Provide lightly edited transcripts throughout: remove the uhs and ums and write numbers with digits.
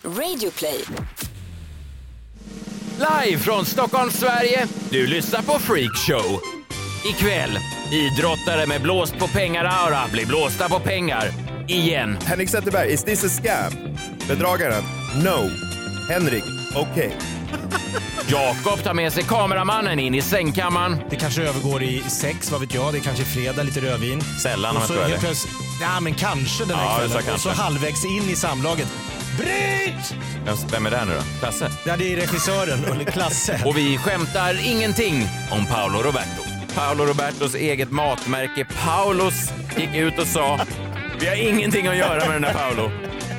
Radioplay. Live från Stockholm, Sverige. Du lyssnar på Freak Show. Ikväll, idrottare med blåst på pengar-aura blir blåsta på pengar. Igen. Henrik Zetterberg, is this a scam? Bedragaren, no. Henrik, okay. Jakob tar med sig kameramannen in i sängkammaren. Det kanske övergår i sex, vad vet jag. Det är kanske fredag, lite rödvin. Sällan om jag tror det. Ja, men kanske den här kvällen. kanske. Och så halvvägs in i samlaget. Bryt! Vem är det här nu då? Klasse? Ja, det är regissören, eller Klasse. Och vi skämtar ingenting om Paolo Roberto. Paolo Robertos eget matmärke Paulos gick ut och sa: vi har ingenting att göra med den här Paolo.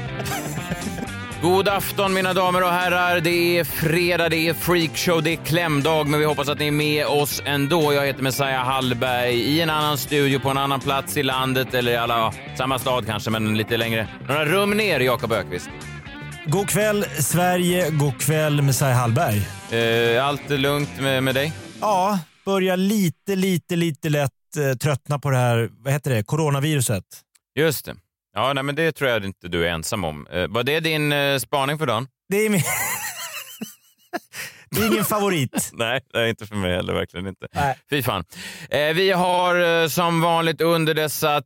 God afton mina damer och herrar. Det är fredag, det är freakshow, det är klämdag, men vi hoppas att ni är med oss ändå. Jag heter Messiah Hallberg i en annan studio på en annan plats i landet, eller i alla, samma stad kanske, men lite längre. Några rum ner, Jakob Ökvist. God kväll Sverige, god kväll Messiah Hallberg. Allt är lugnt med dig? Ja, börjar lite lätt tröttna på det här, vad heter det, coronaviruset. Just det. Ja, nej, men det tror jag inte du är ensam om. Var det din spaning för dagen? Det är min... Det är ingen favorit. Nej, det är inte för mig heller, verkligen inte. Nej. Fy fan. Vi har som vanligt under dessa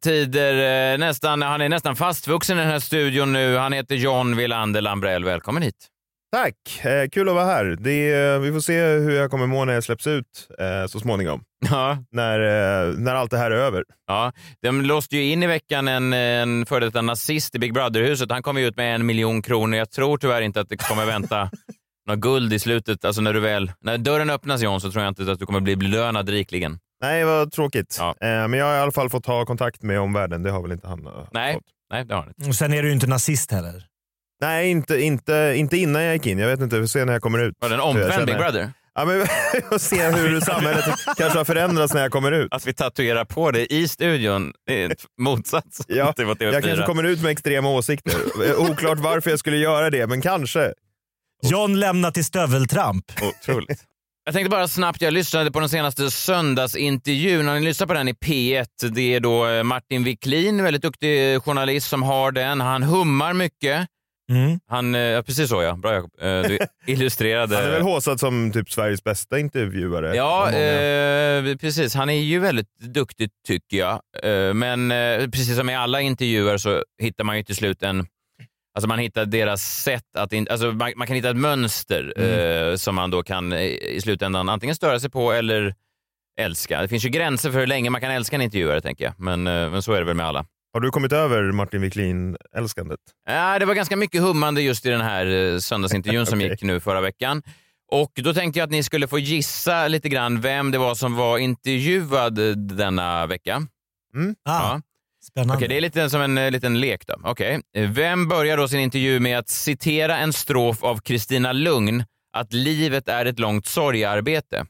tider han är nästan fastvuxen i den här studion nu. Han heter John Wilander Lambrell. Välkommen hit. Tack, kul att vara här. Vi får se hur jag kommer må när jag släpps ut så småningom. Ja. När allt det här är över. Ja, de låste ju in i veckan en före detta nazist i Big Brother-huset. Han kom ju ut med 1 miljon kronor. Jag tror tyvärr inte att det kommer vänta något guld i slutet. Alltså när dörren öppnas, John, så tror jag inte att du kommer bli belönad rikligen. Nej, vad tråkigt. Ja. Men jag har i alla fall fått ha kontakt med omvärlden. Det har väl inte han fått. Nej, det har han inte. Och sen är du ju inte nazist heller. Nej, inte innan jag gick in. Jag vet inte, vi får se när jag kommer ut. Var det en omvänd Big Brother? Ja, men vi får se hur samhället kanske har förändrats när jag kommer ut. Att vi tatuerar på det i studion är ett motsats. Ja, till vad TV4. jag kanske kommer ut med extrema åsikter. Oklart varför jag skulle göra det, men kanske. John lämnar till stöveltramp. Otroligt. Jag tänkte bara snabbt, jag lyssnade på den senaste söndagsintervjun. När ni lyssnar på den i P1, det är då Martin Wiklin, väldigt duktig journalist som har den. Han hummar mycket. Precis så, ja. Bra, Jakob. Du illustrerade. Han är väl håsad som typ Sveriges bästa intervjuare. Ja, precis. Han är ju väldigt duktig, tycker jag. Men precis som i alla intervjuer så hittar man ju till slut alltså man hittar deras sätt att... Alltså man kan hitta ett mönster som man då kan i slutändan antingen störa sig på eller älska. Det finns ju gränser för hur länge man kan älska en intervjuare, tänker jag. Men så är det väl med alla. Har du kommit över Martin Wiklin-älskandet? Ja, det var ganska mycket hummande just i den här söndagsintervjun som gick nu förra veckan. Och då tänkte jag att ni skulle få gissa lite grann vem det var som var intervjuad denna vecka. Ja. Spännande. Okej, det är lite som en liten lek då. Okej. Vem börjar då sin intervju med att citera en strof av Kristina Lugn, att livet är ett långt sorgarbete?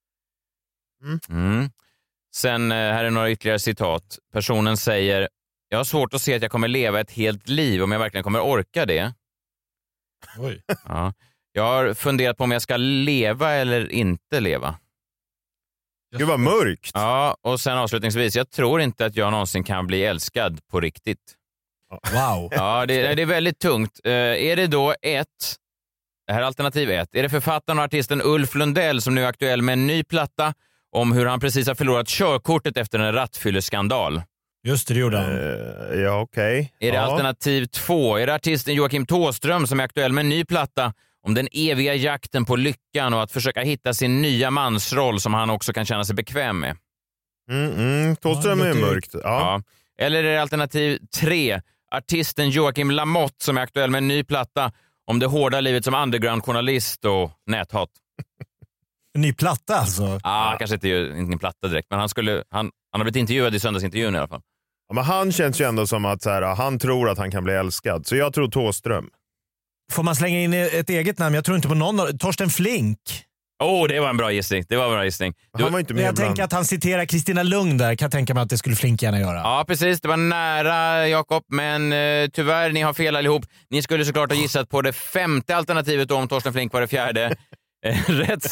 Sen här är några ytterligare citat. Personen säger: jag har svårt att se att jag kommer leva ett helt liv om jag verkligen kommer orka det. Oj. Ja. Jag har funderat på om jag ska leva eller inte leva. Gud vad mörkt. Ja, och sen avslutningsvis, jag tror inte att jag någonsin kan bli älskad på riktigt. Wow. Ja, det är väldigt tungt. Är det då det här är alternativ 1. Är det författaren och artisten Ulf Lundell som nu är aktuell med en ny platta om hur han precis har förlorat körkortet efter en rattfylleskandal? Just det gjorde han. Ja, okej. Är det alternativ 2? Är det artisten Joakim Thåström som är aktuell med en ny platta om den eviga jakten på lyckan och att försöka hitta sin nya mansroll som han också kan känna sig bekväm med? Thåström är mörkt. Ja. Eller är det alternativ 3? Artisten Joakim Lamotte som är aktuell med en ny platta om det hårda livet som undergroundjournalist och näthat. En ny platta alltså? Kanske inte en platta direkt, men han har blivit intervjuad i söndagsintervjun i alla fall. Ja, men han känns ju ändå som att han tror att han kan bli älskad. Så jag tror Thåström. Får man slänga in ett eget namn? Jag tror inte på någon. Torsten Flink. Det var en bra gissning. Han var inte med jag tänker att han citerar Kristina Lugn där. Kan jag tänka mig att det skulle Flink gärna göra. Ja, precis. Det var nära, Jakob. Men tyvärr, ni har fel allihop. Ni skulle såklart ha gissat på det 5:e alternativet då, om Torsten Flink var det 4:e. Rätt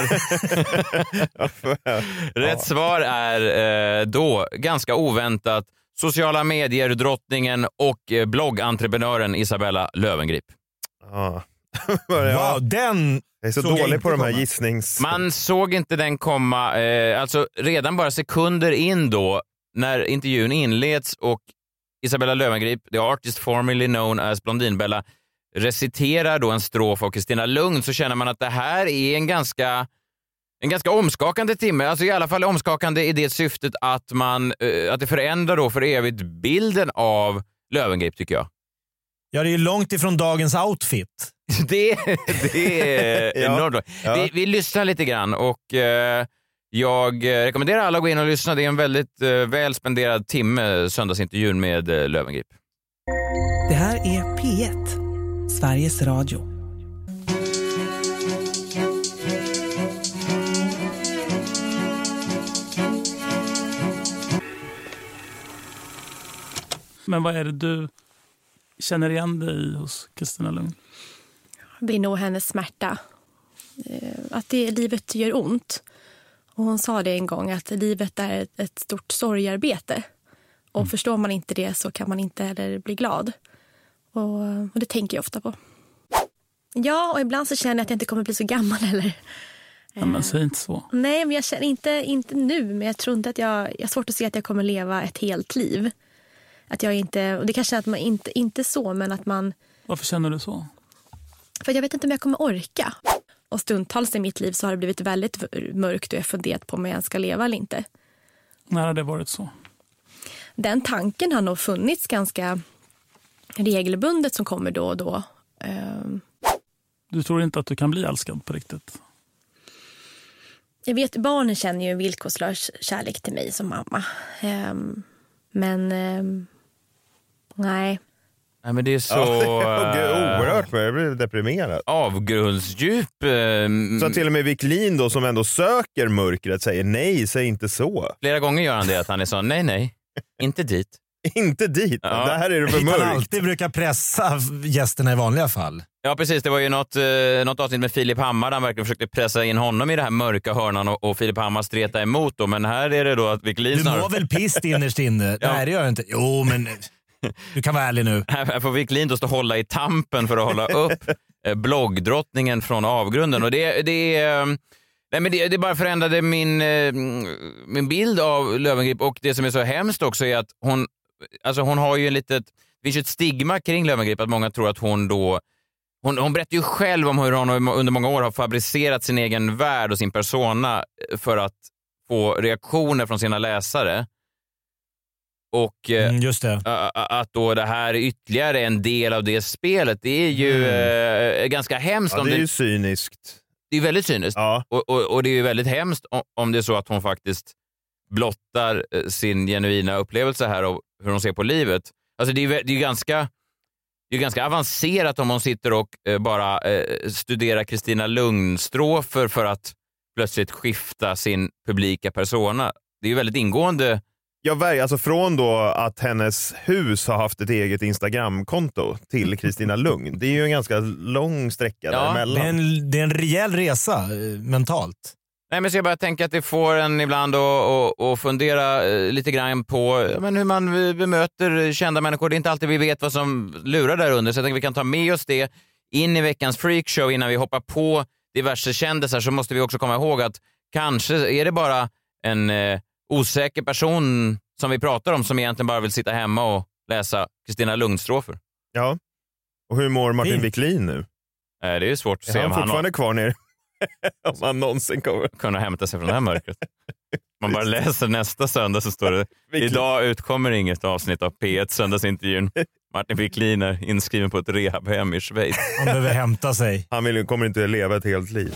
svar är då ganska oväntat sociala medier drottningen och bloggentreprenören Isabella Löwengrip. Ja. Wow, den... Jag är så såg jag dålig inte på de här komma. gissnings... Man såg inte den komma. Alltså redan bara sekunder in då, när intervjun inleds och Isabella Löwengrip, the artist formerly known as Blondinbella, reciterar då en strof av Kristina Lugn, så känner man att det här är en ganska omskakande timme. Alltså i alla fall omskakande i det syftet att att det förändrar då för evigt bilden av Löwengrip, tycker jag. Ja, det är långt ifrån dagens outfit. Det är enormt. Ja. Vi lyssnar lite grann och jag rekommenderar alla att gå in och lyssna. Det är en väldigt väl spenderad timme, söndagsintervjun med Löwengrip. Det här är P1, Sveriges Radio. Men vad är det du känner igen dig i hos Kristina Lugn? Det är nog hennes smärta. Att livet gör ont. Och hon sa det en gång, att livet är ett stort sorgarbete. Och förstår man inte det så kan man inte heller bli glad. Och det tänker jag ofta på. Ja, och ibland så känner jag att jag inte kommer bli så gammal heller. Ja, men säg inte så. Nej, men jag känner inte nu. Men jag tror inte att jag har svårt att se att jag kommer leva ett helt liv. Att jag inte, och det kanske är att man inte så, men att man... Varför känner du så? För jag vet inte om jag kommer orka. Och stundtals i mitt liv så har det blivit väldigt mörkt och jag har funderat på om jag ska leva eller inte. När har det varit så? Den tanken har nog funnits ganska regelbundet som kommer då och då. Du tror inte att du kan bli älskad på riktigt? Jag vet, barnen känner ju en villkorslös kärlek till mig som mamma. Men nej. Nej, men det är så oerhört, jag blir deprimerad. avgrundsdjup. Så till och med Wiklin då, som ändå söker mörkret, säger nej, säg inte så. Flera gånger gör han det, att han är så, nej, inte dit. Inte dit, Ja. det här är det för Han mörkt. alltid brukar pressa gästerna i vanliga fall. Ja, precis. Det var ju något avsnitt med Filip Hammar där han verkligen försökte pressa in honom i det här mörka hörnan och Filip Hammar streta emot då. Men här är det då att Wiklin Du mår väl pist innerst inne? Ja. Nej, det gör jag inte. Jo, men du kan vara ärlig nu. Här får Wiklin då stå och hålla i tampen för att hålla upp bloggdrottningen från avgrunden. Och det bara förändrade min bild av Löwengrip. Och det som är så hemskt också är att hon har ju det finns ju ett stigma kring Löwengrip, att många tror att hon berättar ju själv om hur hon under många år har fabricerat sin egen värld och sin persona för att få reaktioner från sina läsare. Och Just det. att då det här är ytterligare en del av det spelet, det är ju ganska hemskt. Ja, det är ju cyniskt. Det är väldigt cyniskt. Ja. Och det är ju väldigt hemskt om det är så att hon faktiskt blottar sin genuina upplevelse här och hur hon ser på livet. Alltså det är ju ganska avancerat om hon sitter och bara studerar Kristina Lugn-strofer för att plötsligt skifta sin publika persona. Det är ju väldigt ingående. Ja, alltså från då att hennes hus har haft ett eget Instagram-konto till Kristina Lugn. Det är ju en ganska lång sträcka däremellan. Det är en rejäl resa mentalt. Nej, men så jag bara tänker att det får en ibland att fundera lite grann på hur man bemöter kända människor. Det är inte alltid vi vet vad som lurar där under, så jag tänker att vi kan ta med oss det in i veckans freakshow. Innan vi hoppar på diverse kändisar så måste vi också komma ihåg att kanske är det bara en osäker person som vi pratar om som egentligen bara vill sitta hemma och läsa Kristina Lugn-strofer. Ja. Och hur mår Martin Fint. Wiklin nu? Det är svårt att se Är om han han fortfarande kvar ner? Om han någonsin kommer. kunna hämta sig från det här mörkret. Man bara läser nästa söndag så står det: idag utkommer inget avsnitt av P1 söndagsintervjun. Martin Wiklin är inskriven på ett rehabhem i Schweiz. Han behöver hämta sig. Han kommer inte leva ett helt liv.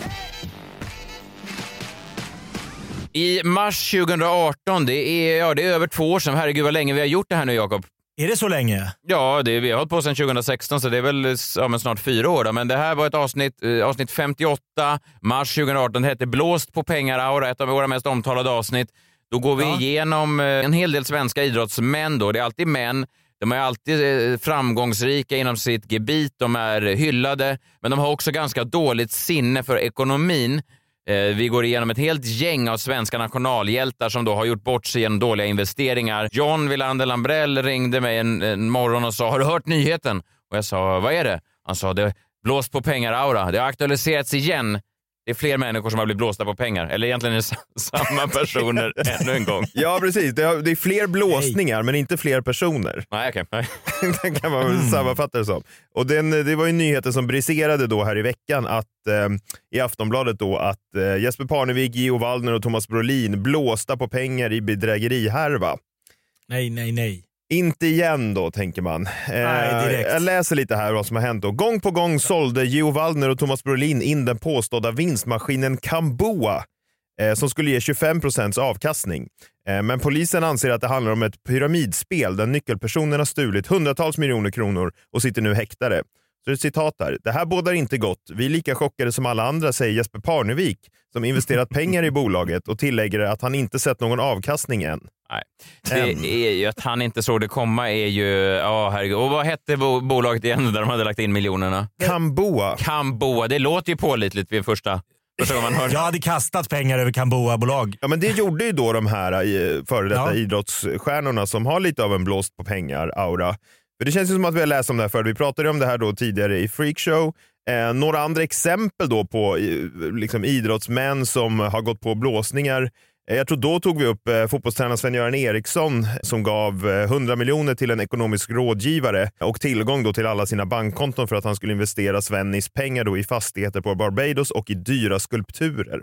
I mars 2018, det är över 2 år sedan. Herregud vad länge vi har gjort det här nu, Jakob. Är det så länge? Ja, vi har hållit på sedan 2016 så det är väl snart 4 år då. Men det här var ett avsnitt 58, mars 2018. Det hette Blåst på pengar-aura, ett av våra mest omtalade avsnitt. Då går vi igenom en hel del svenska idrottsmän då. Det är alltid män. De är alltid framgångsrika inom sitt gebit. De är hyllade, men de har också ganska dåligt sinne för ekonomin. Vi går igenom ett helt gäng av svenska nationalhjältar som då har gjort bort sig genom dåliga investeringar. John Wilander Lambrell ringde mig en morgon och sa: har du hört nyheten? Och jag sa: vad är det? Han sa: det Blåst på pengar-aura. Det har aktualiserats igen. Det är fler människor som har blivit blåsta på pengar. Eller egentligen är det samma personer ännu en gång. Ja, precis. Det är fler blåsningar, men inte fler personer. Nej, okej. Den kan man väl sammanfatta det som. Och det var ju nyheten som briserade då här i veckan att i Aftonbladet då att Jesper Parnevik, Gio Waldner och Thomas Brolin blåsta på pengar i bedrägerihärva. Nej. Inte igen då, tänker man. Jag läser lite här vad som har hänt då. Gång på gång sålde Gio Waldner och Thomas Brolin in den påstådda vinstmaskinen Kamboa som skulle ge 25% avkastning. Men polisen anser att det handlar om ett pyramidspel där nyckelpersonerna stulit hundratals miljoner kronor och sitter nu häktade. Så det är ett citat här. Det här bådar inte gott. Vi är lika chockade som alla andra, säger Jesper Parnevik som investerat pengar i bolaget och tillägger att han inte sett någon avkastning än. Nej. Det är ju att han inte såg det komma är ju, herregud. Och vad hette bolaget igen där de hade lagt in miljonerna? Kamboa, det låter ju pålitligt vid första gången man hör. Jag hade kastat pengar över Kamboa-bolag. Ja, men det gjorde ju då de här före detta idrottsstjärnorna som har lite av en blåst på pengar-aura. För det känns ju som att vi har läst om det här förr. Vi pratade om det här då tidigare i Freakshow. Några andra exempel då på liksom idrottsmän som har gått på blåsningar. Jag tror då tog vi upp fotbollstränaren Sven-Göran Eriksson som gav 100 miljoner till en ekonomisk rådgivare och tillgång då till alla sina bankkonton för att han skulle investera Svennis pengar då i fastigheter på Barbados och i dyra skulpturer.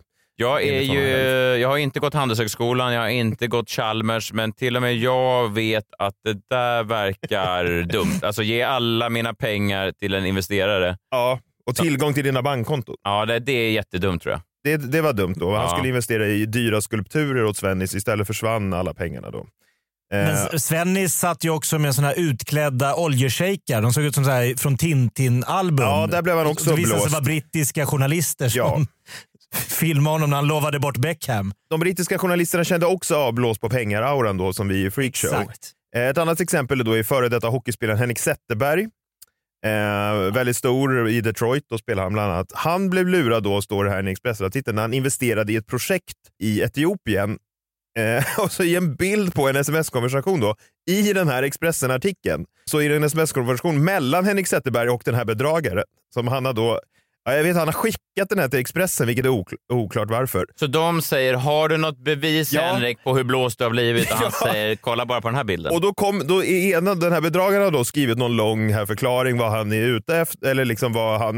Jag har inte gått Handelshögskolan, jag har inte gått Chalmers, men till och med jag vet att det där verkar dumt. Alltså ge alla mina pengar till en investerare. Ja, och tillgång till dina bankkonton. Ja, det är jättedumt tror jag. Det var dumt då. Han skulle investera i dyra skulpturer åt Svennis, istället försvann alla pengarna då. Men Svennis satt ju också med såna här utklädda oljeshejkar. De såg ut som så här från Tintin-album. Ja, där blev han också blåst. Det visade sig vara brittiska journalister som filmade honom när han lovade bort Beckham. De brittiska journalisterna kände också av blåst på pengar-auran då som vi i Freakshow. Exakt. Ett annat exempel då är före detta hockeyspelaren Henrik Zetterberg. Väldigt stor i Detroit, då spelar han bland annat. Han blev lurad då, står det här i Expressartikeln, när han investerade i ett projekt i Etiopien. Och så i en bild på en sms-konversation då i den här Expressen-artikeln, så är det en sms-konversation mellan Henrik Zetterberg och den här bedragaren som han har då, jag vet han har skickat den här till Expressen, vilket är oklart varför. Så de säger, har du något bevis Henrik på hur blåst du har blivit? Och han säger, kolla bara på den här bilden. Och då är den här bedragaren har då skrivit någon lång här förklaring vad han är ute efter, eller liksom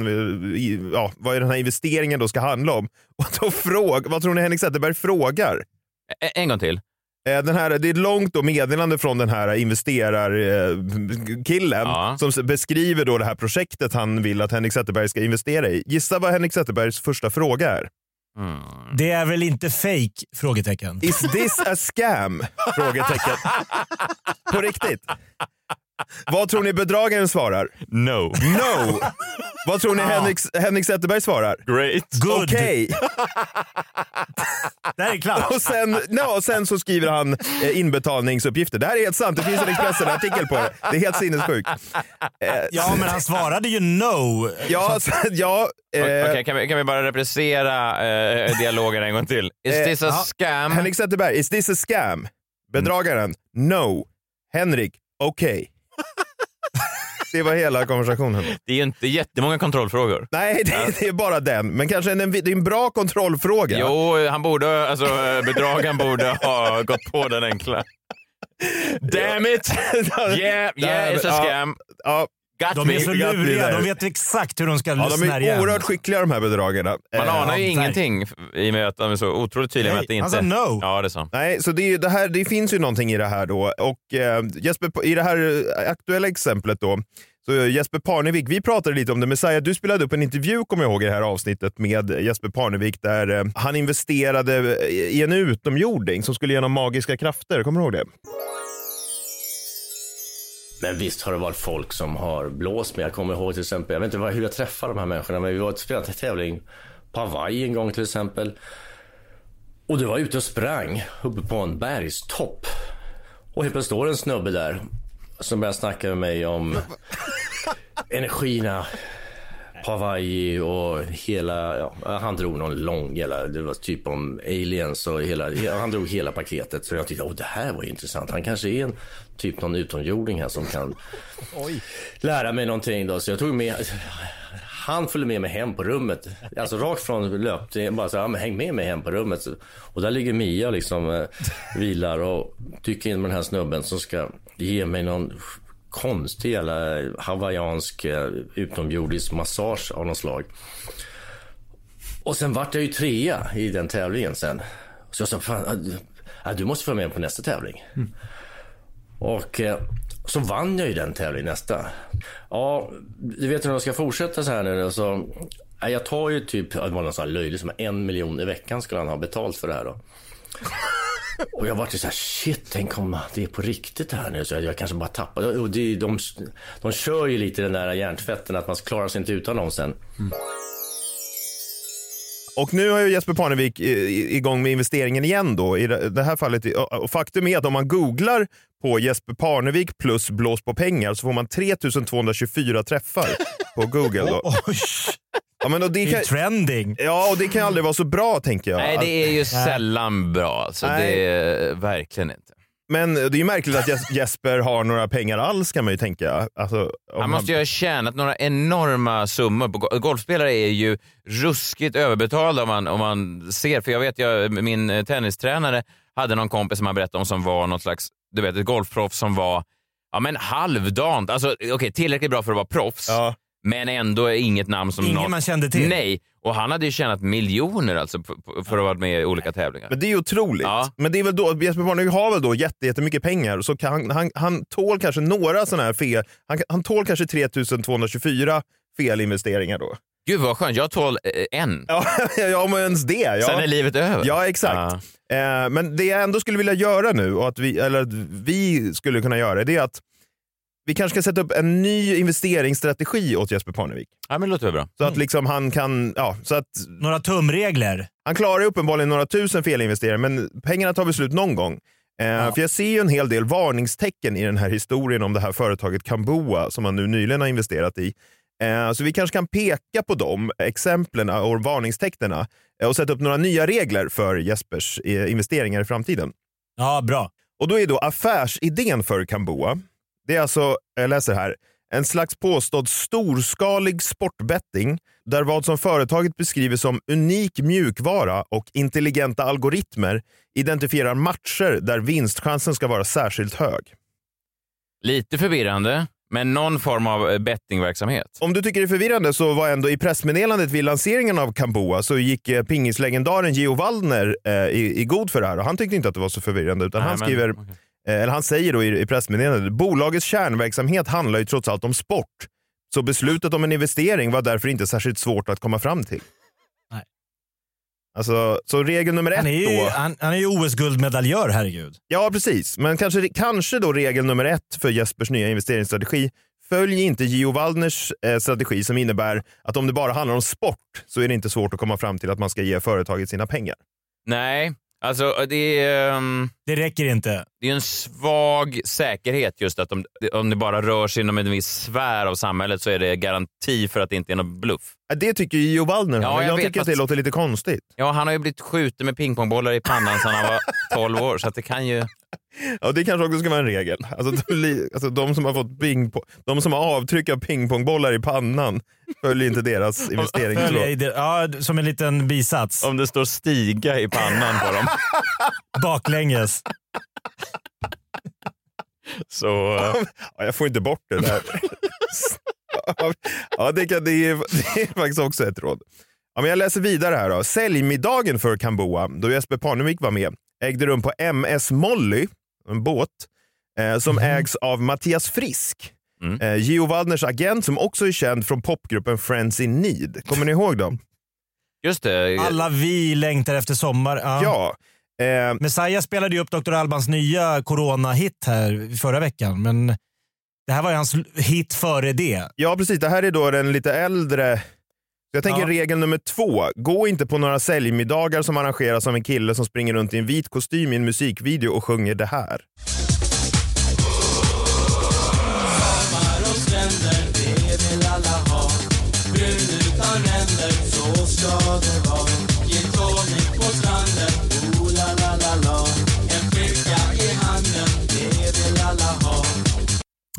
vad den här investeringen då ska handla om. Och då vad tror ni Henrik Zetterberg frågar? En gång till. Det är ett långt meddelande från den här investerarkillen som beskriver då det här projektet han vill att Henrik Zetterberg ska investera i. Gissa vad Henrik Zetterbergs första fråga är. Det är väl inte fake? Frågetecken. Is this a scam? Frågetecken. På riktigt. Vad tror ni bedragaren svarar? No. Vad tror ni Henrik Zetterberg svarar? Great. Good. Okej. Det är klart. Och sen så skriver han inbetalningsuppgifter. Det här är helt sant. Det finns en Expressen-artikel på det. Det är helt sinnessjukt. Ja, men han svarade ju no. Okej, kan vi bara reprisera dialogen en gång till? Is this a scam? Henrik Zetterberg, is this a scam? Bedragaren, no. Henrik, okej. Det var hela konversationen. Det är ju inte jättemånga kontrollfrågor. Nej, det är bara den. Men kanske det är en bra kontrollfråga. Jo, bedragaren borde ha gått på den enkla. Damn it! Yeah, it's a scam. Ja. De är så luriga, de vet exakt hur de ska snärja. De är oerhört skickliga de här bedragarna. Man anar ju ingenting i och med att de är så otroligt tydliga med att det inte... Alltså no. Ja, det är så. Nej, så det finns ju någonting i det här då. Och Jesper, i det här aktuella exemplet då, så Jesper Parnevik, vi pratade lite om det. Messiah, du spelade upp en intervju, kommer jag ihåg, i det här avsnittet med Jesper Parnevik där han investerade i en utomjording som skulle ge magiska krafter. Kommer du ihåg det? Men visst har det varit folk som har blåst med. Jag kommer ihåg till exempel, jag vet inte hur jag träffade de här människorna, men vi var spelat en tävling på Hawaii en gång till exempel. Och du var ute och sprang uppe på en bergstopp. Och helt plötsligt står en snubbe där som börjar snacka med mig om energierna på Hawaii och hela, han drog någon lång, det var typ om aliens och han drog hela paketet. Så jag tyckte, det här var intressant. Han kanske är någon utomjording här som kan lära mig någonting då. Så jag tog med Han följde med mig hem på rummet. Alltså rakt från löpningen. Bara så här, men häng med mig hem på rummet. Och där ligger Mia liksom vilar och tycker in med den här snubben som ska ge mig någon konstig eller hawaiiansk utomjordisk massage av något slag. Och sen vart jag ju 3:a i den tävlingen sen. Så jag sa, fan, du måste få med på nästa tävling. Och så vann jag ju den tävlingen nästa. Ja, du vet hur jag ska fortsätta så här nu. Så, jag tar ju typ, det var någon sån här löjlig som 1 miljon i veckan skulle han ha betalt för det här då. Och jag var så här, shit, tänk om det är på riktigt här nu. Så jag kanske bara tappar. Och de kör ju lite den där hjärntvätten att man klarar sig inte utan dem sen. Och nu har ju Jesper Parnevik igång med investeringen igen då. I det här fallet. Och faktum är att om man googlar på Jesper Parnevik plus blås på pengar så får man 3224 träffar på Google då. Ja, men det är trending. Ja, och det kan aldrig vara så bra, tänker jag. Nej, det är ju sällan bra. Så det är verkligen inte. Men det är ju märkligt att Jesper har några pengar alls, kan man ju tänka. Alltså, han måste ju ha tjänat några enorma summor. Golfspelare är ju ruskigt överbetalda om man ser. För jag vet, min tennistränare hade någon kompis som han berättade om som var något slags, du vet, ett golfproffs som var halvdant. Alltså okej, tillräckligt bra för att vara proffs. Ja. Men ändå inget namn som ingen man kände till. Nej, och han hade ju tjänat miljoner alltså för att vara med i olika tävlingar. Men det är ju otroligt. Ja. Men det är väl då, Jesper Parnevik har väl då jättemycket pengar, så han tål kanske några sådana här fel. Han tål kanske 3224 felinvesteringar då. Gud vad skönt, jag tål en. Ja, men ens det. Ja. Sen är livet över. Ja, exakt. Ja. Men det jag ändå skulle vilja göra nu, och att vi skulle kunna göra, det är att vi kanske ska sätta upp en ny investeringsstrategi åt Jesper Parnevik. Ja, men det låter bra. Så att liksom han kan, så att några tumregler. Han klarar uppenbarligen några tusen felinvesteringar, men pengarna tar vi slut någon gång. För jag ser ju en hel del varningstecken i den här historien om det här företaget Kamboa som man nu nyligen har investerat i. Så vi kanske kan peka på de exemplen och varningstecknen och sätta upp några nya regler för Jespers investeringar i framtiden. Ja, bra. Och då är då affärsidén för Kamboa, det är alltså, jag läser här, en slags påstådd storskalig sportbetting där vad som företaget beskriver som unik mjukvara och intelligenta algoritmer identifierar matcher där vinstchansen ska vara särskilt hög. Lite förvirrande, men någon form av bettingverksamhet. Om du tycker det är förvirrande, så var ändå i pressmeddelandet vid lanseringen av Kamboa så gick pingislegendaren Gio Waldner i god för det här. Och han tyckte inte att det var så förvirrande, utan han skriver... Okay. Eller han säger då i pressmeddelandet: bolagets kärnverksamhet handlar ju trots allt om sport. Så beslutet om en investering var därför inte särskilt svårt att komma fram till. Nej. Alltså, så regel nummer 1 då... Han är ju OS-guldmedaljör, herregud. Ja, precis. Men kanske då regel nummer 1 för Jespers nya investeringsstrategi: följ inte Gio Waldners strategi som innebär att om det bara handlar om sport så är det inte svårt att komma fram till att man ska ge företaget sina pengar. Nej. Alltså det räcker inte. Det är en svag säkerhet just att om det bara rör sig inom en viss sfär av samhället så är det garanti för att det inte är någon bluff. Det tycker ju Gio Waldner. Ja, jag tycker att det låter lite konstigt. Ja, han har ju blivit skjuten med pingpongbollar i pannan sedan han var 12 år, så att det kan ju... Ja, det kanske också ska vara en regel. Alltså de som har fått de som har avtryck av pingpongbollar i pannan följer inte deras investeringsråd. Ja, som en liten bisats. Om det står stiga i pannan på dem. Baklänges. Så... Ja, jag får inte bort det där. Ja, det är faktiskt också ett råd. Ja, men jag läser vidare här då. Säljmiddagen för Kamboa, då Jesper Parnevik var med, ägde rum på MS Molly, en båt, som ägs av Mattias Frisk. Gio Waldners agent, som också är känd från popgruppen Friends in Need. Kommer ni ihåg dem? Just det. Alla vi längtar efter sommar. Ja. Messiah spelade ju upp Dr. Albans nya corona-hit här förra veckan, men det här var ju hans hit före det. Ja, precis. Det här är då den lite äldre... Jag tänker regel nummer 2. Gå inte på några säljmiddagar som arrangeras av en kille som springer runt i en vit kostym i en musikvideo och sjunger det här. Sommar och stränder, det vill alla ha. Brun utan ränder, så ska det vara. Gin tonic på stranden, oh la la la la. En flicka i handen, det vill alla ha.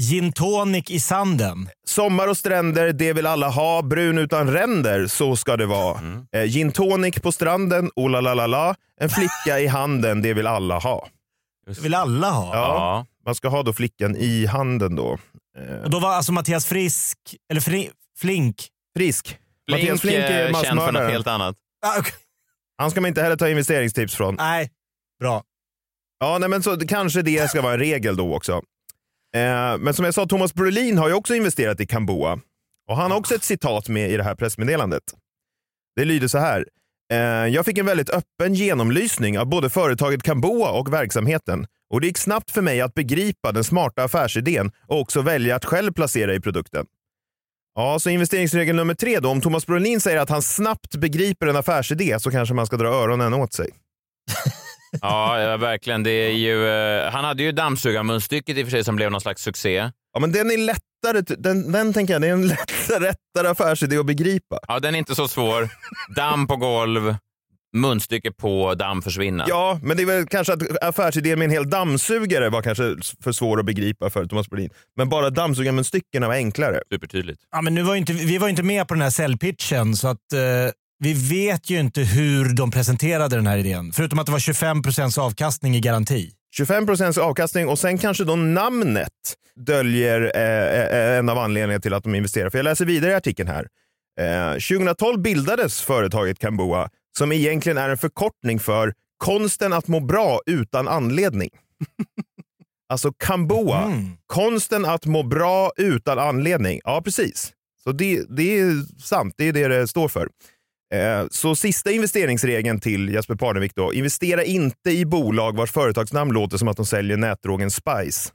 Gin tonic i sanden. Sommar och stränder, det vill alla ha. Brun utan ränder, så ska det vara. Gin tonic på stranden, oh la la la la. En flicka i handen, det vill alla ha. Det vill alla ha? Ja, man ska ha då flickan i handen då. Och då var alltså Mattias Frisk, eller Flink? Frisk. Mattias Flink är känd för något helt annat. Okay. Han ska man inte heller ta investeringstips från. Nej, bra. Ja, nej, men så kanske det ska vara en regel då också. Men som jag sa, Thomas Brolin har ju också investerat i Kamboa. Och han har också ett citat med i det här pressmeddelandet. Det lyder så här. Jag fick en väldigt öppen genomlysning av både företaget Kamboa och verksamheten. Och det gick snabbt för mig att begripa den smarta affärsidén och också välja att själv placera i produkten. Ja, så investeringsregel nummer 3 då. Om Thomas Brolin säger att han snabbt begriper en affärsidé så kanske man ska dra öronen åt sig. Ja, verkligen. Det är ju, han hade ju dammsugarmunstycket i och för sig som blev någon slags succé. Ja, men den är lättare, den tänker jag, det är en lättare affärsidé att begripa. Ja, den är inte så svår. Damm på golv, munstycke på, damm försvinna. Ja, men det är väl kanske att affärsidén med en hel dammsugare var kanske för svår att begripa för Thomas Brolin. Men bara dammsugarmunstyckena var enklare. Supertydligt. Ja, men vi var inte med på den här säljpitchen så att vi vet ju inte hur de presenterade den här idén. Förutom att det var 25% avkastning i garanti. 25% avkastning och sen kanske då namnet döljer en av anledningarna till att de investerar. För jag läser vidare i artikeln här. 2012 bildades företaget Kamboa som egentligen är en förkortning för konsten att må bra utan anledning. Alltså Kamboa, konsten att må bra utan anledning. Ja, precis. Så det är sant, det är det står för. Så sista investeringsregeln till Jesper Parnevik då. Investera inte i bolag vars företagsnamn låter som att de säljer nätdrogen Spice.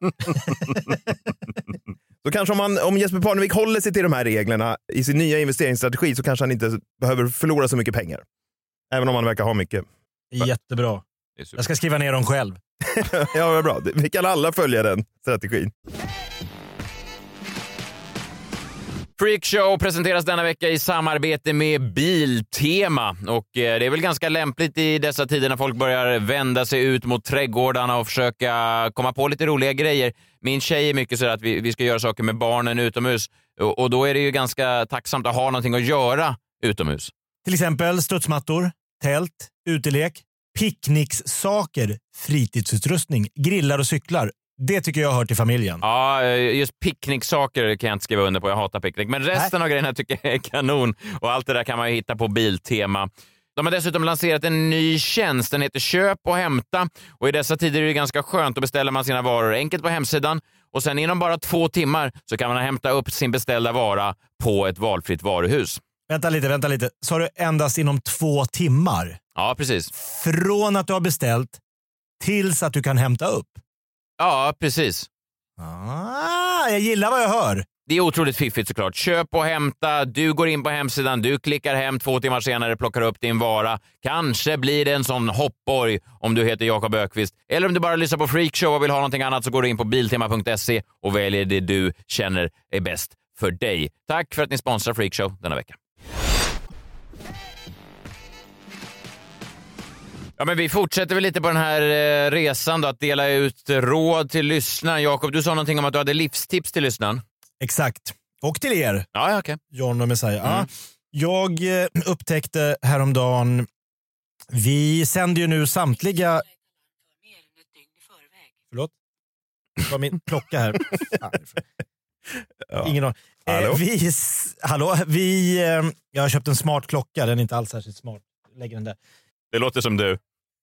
Så kanske om Jesper Parnevik håller sig till de här reglerna i sin nya investeringsstrategi så kanske han inte behöver förlora så mycket pengar. Även om han verkar ha mycket. Jättebra. Jag ska skriva ner dem själv. Ja, vad bra. Vi kan alla följa den strategin. Freakshow presenteras denna vecka i samarbete med Biltema och det är väl ganska lämpligt i dessa tider när folk börjar vända sig ut mot trädgårdarna och försöka komma på lite roliga grejer. Min tjej är mycket så att vi ska göra saker med barnen utomhus och då är det ju ganska tacksamt att ha någonting att göra utomhus. Till exempel studsmattor, tält, utelek, picknickssaker, fritidsutrustning, grillar och cyklar. Det tycker jag hör till familjen. Ja, just picknicksaker kan jag inte skriva under på. Jag hatar picknick. Men resten av grejerna tycker jag är kanon. Och allt det där kan man ju hitta på Biltema. De har dessutom lanserat en ny tjänst. Den heter Köp och hämta. Och i dessa tider är det ganska skönt att beställa man sina varor enkelt på hemsidan. Och sen inom bara 2 timmar så kan man hämta upp sin beställda vara på ett valfritt varuhus. Vänta lite. Så har du endast inom 2 timmar? Ja, precis. Från att du har beställt tills att du kan hämta upp? Ja, precis. Jag gillar vad jag hör. Det är otroligt fiffigt såklart. Köp och hämta, du går in på hemsidan, du klickar hem, 2 timmar senare plockar upp din vara. Kanske blir det en sån hoppborg om du heter Jakob Ökvist. Eller om du bara lyssnar på Freakshow och vill ha någonting annat så går du in på biltema.se och väljer det du känner är bäst för dig. Tack för att ni sponsrar Freakshow denna vecka. Ja, men vi fortsätter väl lite på den här resan då, att dela ut råd till lyssnaren. Jakob, du sa någonting om att du hade livstips till lyssnaren. Exakt. Och till er. Ja, okej. John och Messiah. Jag upptäckte häromdagen, vi sänder ju nu samtliga... Förlåt? Det var min klocka här. Ja. Ingen aning. Jag har köpt en smart klocka, den är inte alls särskilt smart. Lägger den där. Det låter som du.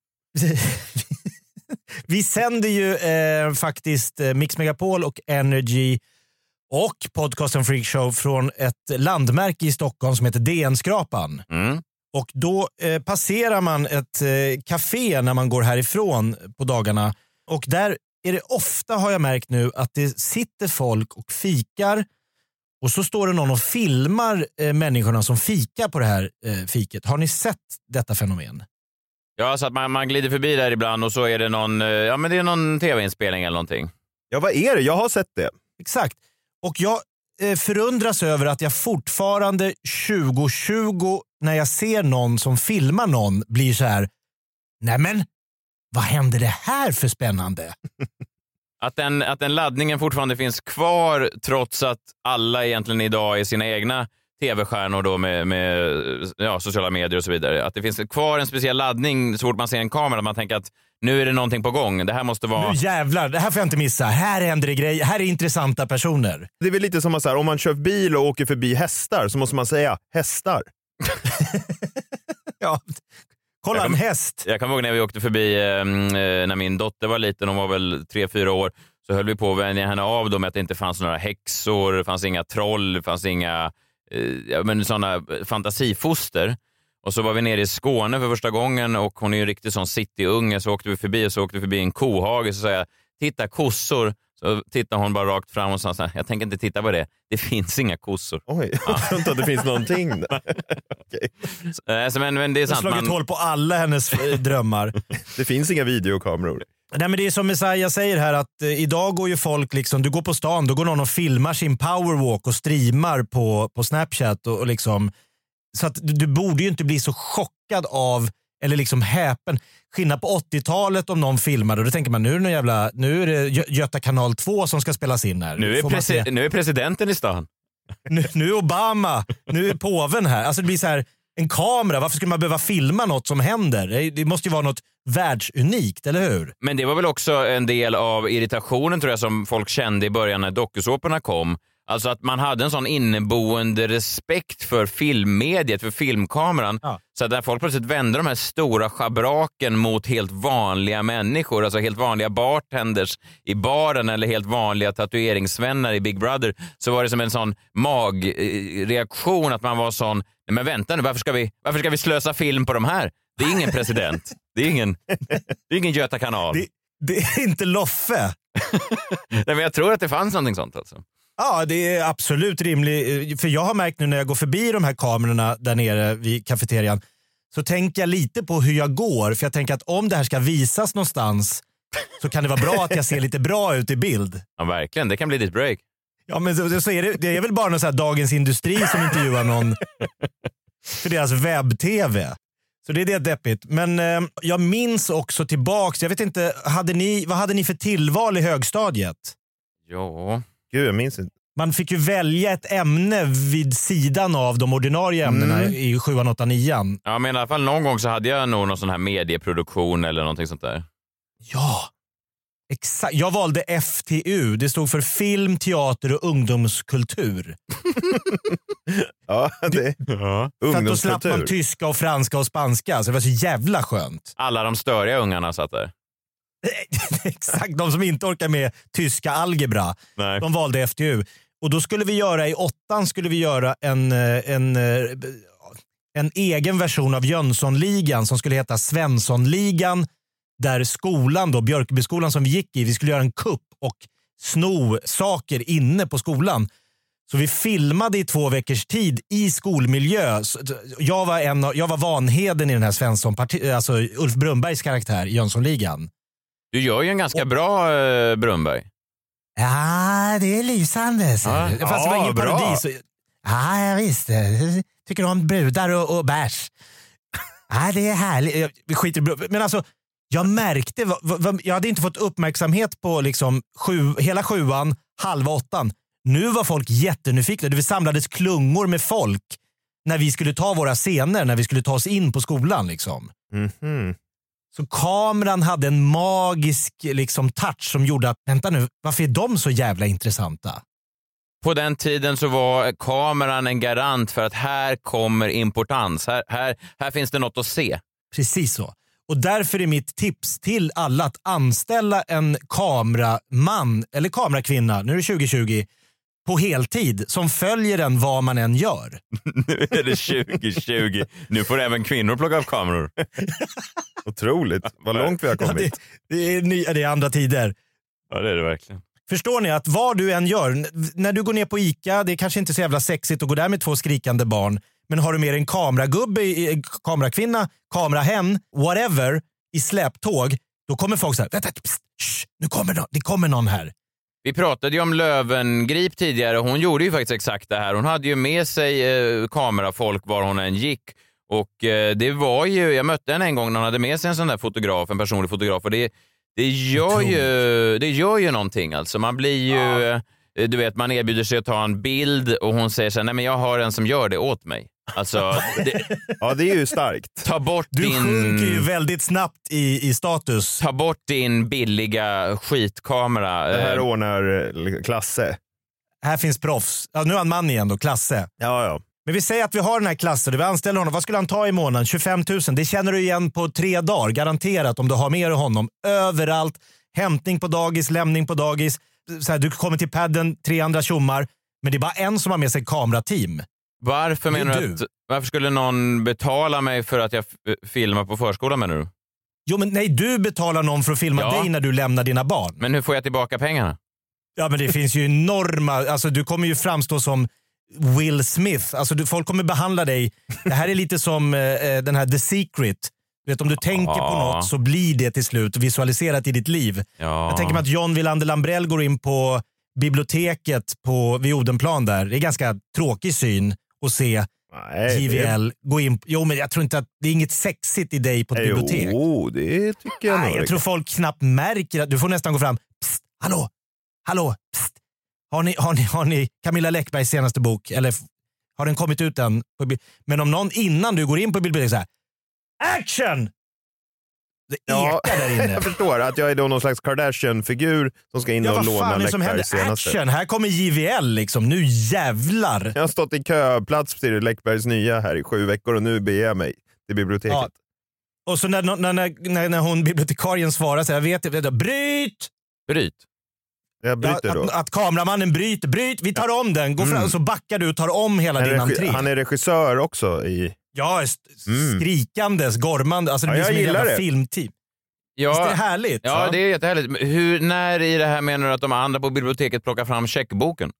Vi sänder ju faktiskt Mix Megapol och Energy och podcasten Freakshow från ett landmärke i Stockholm som heter DN-skrapan. Och då passerar man ett café när man går härifrån på dagarna. Och där är det ofta, har jag märkt nu, att det sitter folk och fikar. Och så står det någon och filmar människorna som fikar på det här fiket. Har ni sett detta fenomen? Ja, så att man glider förbi där ibland och så är det någon, men det är någon tv-inspelning eller någonting. Ja, vad är det? Jag har sett det. Exakt. Och jag förundras över att jag fortfarande 2020 när jag ser någon som filmar någon blir så här: nej men, vad händer det här för spännande? Att den laddningen fortfarande finns kvar trots att alla egentligen idag är sina egna tv-stjärnor då med sociala medier och så vidare. Att det finns kvar en speciell laddning så fort man ser en kamera. Man tänker att nu är det någonting på gång. Det här måste vara... Nu jävlar, det här får jag inte missa. Här händer det grejer. Här är intressanta personer. Det är väl lite som att om man kör bil och åker förbi hästar så måste man säga hästar. Ja, kolla en häst. Jag kommer ihåg när vi åkte förbi när min dotter var liten, hon var väl 3-4 år, så höll vi på att vänja henne av då med att det inte fanns några häxor, det fanns inga troll, det fanns inga sådana fantasifoster. Och så var vi nere i Skåne för första gången och hon är ju riktigt sån cityunge, så åkte vi förbi en kohage, så sa jag, titta kossor. Så tittade hon bara rakt fram och sa så här, jag tänker inte titta på det. Det finns inga kossor. Oj, jag tror inte att det finns någonting där. Okay. Men det är sant. Du har slagit hål på alla hennes drömmar. Det finns inga videokameror. Nej, men det är som Messiah säger här, att idag går ju folk liksom, du går på stan, då går någon och filmar sin powerwalk och streamar på Snapchat och liksom, så att du borde ju inte bli så chockad av, eller liksom häpen. Skillnad på 80-talet om någon filmade och då tänker man nu är det Göta kanal 2 som ska spelas in här. Nu är presidenten i stan. Nu är Obama, nu är påven här. Alltså det blir så här, en kamera, varför skulle man behöva filma något som händer? Det måste ju vara något världsunikt, eller hur? Men det var väl också en del av irritationen tror jag som folk kände i början när dokusåporna kom. Alltså att man hade en sån inneboende respekt för filmmediet, för filmkameran. Ja. Så att när folk plötsligt vände de här stora schabraken mot helt vanliga människor, alltså helt vanliga bartenders i baren eller helt vanliga tatueringsvänner i Big Brother, så var det som en sån magreaktion att man var sån, nej men vänta nu, varför ska vi slösa film på de här? Det är ingen president. Det är ingen Göta kanal. Det är inte Loffe. Nej, men jag tror att det fanns någonting sånt alltså. Ja, det är absolut rimligt. För jag har märkt nu när jag går förbi de här kamerorna där nere vid kafeterian, så tänker jag lite på hur jag går. För jag tänker att om det här ska visas någonstans så kan det vara bra att jag ser lite bra ut i bild. Ja, verkligen. Det kan bli ditt break. Ja, men så är det är väl bara någon så här Dagens Industri som intervjuar någon för deras webb-tv. Så det är deppigt. Men jag minns också tillbaks, jag vet inte, vad hade ni för tillval i högstadiet? Ja... Gud, jag minns inte. Man fick ju välja ett ämne vid sidan av de ordinarie ämnena i 7, 8, 9. Ja, men i alla fall någon gång så hade jag nog någon sån här medieproduktion eller någonting sånt där. Ja, exakt. Jag valde FTU. Det stod för film, teater och ungdomskultur. Ja, För att då slapp man tyska och franska och spanska. Så det var så jävla skönt. Alla de störiga ungarna satt där. Exakt, de som inte orkar med tyska algebra. Nej. De valde FTU. Och då skulle vi göra i 8:an skulle vi göra en egen version av Jönssonligan som skulle heta Svenssonligan, där skolan då, Björkebyskolan som vi gick i, vi skulle göra en kupp och sno saker inne på skolan. Så vi filmade i 2 veckors tid i skolmiljö. Jag var Vanheden i den här Svensson, alltså Ulf Brunnbergs karaktär i Jönssonligan. Du gör ju en ganska bra Brunnberg. Ja, det är lysande. Fast det var ingen parodi. Ja, jag visste. Tycker om brudar och bärs. Ja, det är härligt. Vi skiter. Men alltså, jag märkte, jag hade inte fått uppmärksamhet på liksom hela 7:an, halva 8:an. Nu var folk jättenyfikna. Det samlades klungor med folk när vi skulle ta våra scener, när vi skulle ta oss in på skolan liksom. Mhm. Så kameran hade en magisk liksom touch som gjorde att, vänta nu, varför är de så jävla intressanta? På den tiden så var kameran en garant för att här kommer importans. Här finns det något att se. Precis så. Och därför är mitt tips till alla att anställa en kameraman eller kamerakvinna, nu är det 2020, på heltid som följer den vad man än gör. Nu är det 2020. Nu får även kvinnor plocka upp kameror. Otroligt. Vad långt vi har kommit. Ja, det är andra tider. Ja, det är det verkligen. Förstår ni att vad du än gör, när du går ner på ICA, det är kanske inte så jävla sexigt att gå där med 2 skrikande barn, men har du med en kameragubbe, kamerakvinna, kamerahen, whatever, i släptåg, då kommer folk så här, vänta, nu kommer någon här. Vi pratade ju om Lövengrip tidigare. Hon gjorde ju faktiskt exakt det här. Hon hade ju med sig kamerafolk var hon än gick. Och det var ju, jag mötte henne en gång när hon hade med sig en sån där fotograf, en personlig fotograf. Och det Det gör ju någonting alltså. Man blir ju, du vet, man erbjuder sig att ta en bild och hon säger så här, nej men jag har en som gör det åt mig. Alltså, ja, det är ju starkt. Ta bort du sjunker ju väldigt snabbt i status. Ta bort din billiga skitkamera. Det här ordnar Klasse. Här finns proffs. Ja, nu är han man igen då, Klasse. Ja. Men vi säger att vi har den här Klasse, vi anställer honom. Vad skulle han ta i månaden? 25 000. Det känner du igen på 3 dagar. Garanterat om du har med honom. Överallt. Hämtning på dagis, lämning på dagis. Så här, du kommer till padden, 3 andra tjommar. Men det är bara en som har med sig kamerateam. Varför menar du varför skulle någon betala mig för att jag filmar på förskolan, menar du? Jo, men nej, du betalar någon för att filma dig när du lämnar dina barn. Men hur får jag tillbaka pengarna? Ja, men det finns ju enorma... Alltså, du kommer ju framstå som Will Smith. Alltså, folk kommer behandla dig... Det här är lite som den här The Secret. Du vet, om du tänker på något så blir det till slut visualiserat i ditt liv. Ja. Jag tänker mig att John Wilander Lambrell går in på biblioteket vid Odenplan där. Det är ganska tråkig syn att se JVL gå in. Jo, men jag tror inte att det är inget sexigt i dig på ett bibliotek. Jo, det tycker jag nog. Jag tror folk knappt märker att du får nästan gå fram. Psst, hallå, psst. Har ni Camilla Läckbergs senaste bok? Eller har den kommit ut än? Men om någon innan du går in på biblioteket så här, action! Det ekar där inne. Jag förstår att jag är då någon slags Kardashian-figur som ska in och låna Läckbergs senaste. Action, här kommer JVL liksom, nu jävlar. Jag har stått i köplats till Läckbergs nya här i 7 veckor och nu beger jag mig till biblioteket. Ja. Och så när hon bibliotekarien svarar så här, jag vet, bryt. Jag bryter då. Att kameramannen bryt, vi tar om den. Gå fram, så backar du och tar om hela din entré. Han är regissör också i... Ja, skrikandes, gormande. Alltså det blir som en jävla filmteam. Ja, visst är det härligt? Ja, det är jättehärligt. När i det här menar du att de andra på biblioteket plockar fram checkboken?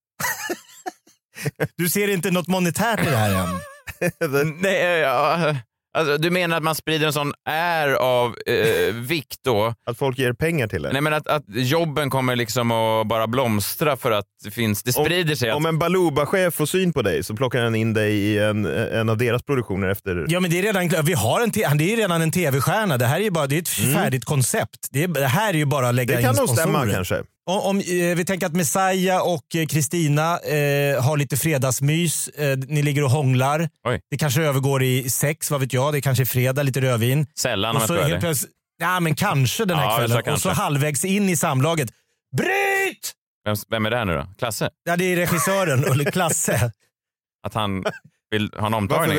Du ser inte något monetärt i det här än? Nej, alltså, du menar att man sprider en sån av vikt då? Att folk ger pengar till det? Nej, men att jobben kommer liksom att bara blomstra för att det sprider sig. Om en Baluba-chef får syn på dig så plockar han in dig i en av deras produktioner efter... Ja, men det är redan det är redan en tv-stjärna. Det här är ju bara ett färdigt koncept. Det här är ju bara att lägga in sponsorer. Det kan nog stämma kanske. Om vi tänker att Messiah och Kristina har lite fredagsmys. Ni ligger och hånglar. Oj. Det kanske övergår i sex, vad vet jag. Det kanske är fredag, lite rödvin. Sällan om jag tror det. Ja, men kanske den här kvällen. Och så halvvägs in i samlaget. Bryt! Vem är det här nu då? Klasse? Ja, det är regissören, Ulle Klasse. Att han vill ha en omtagning?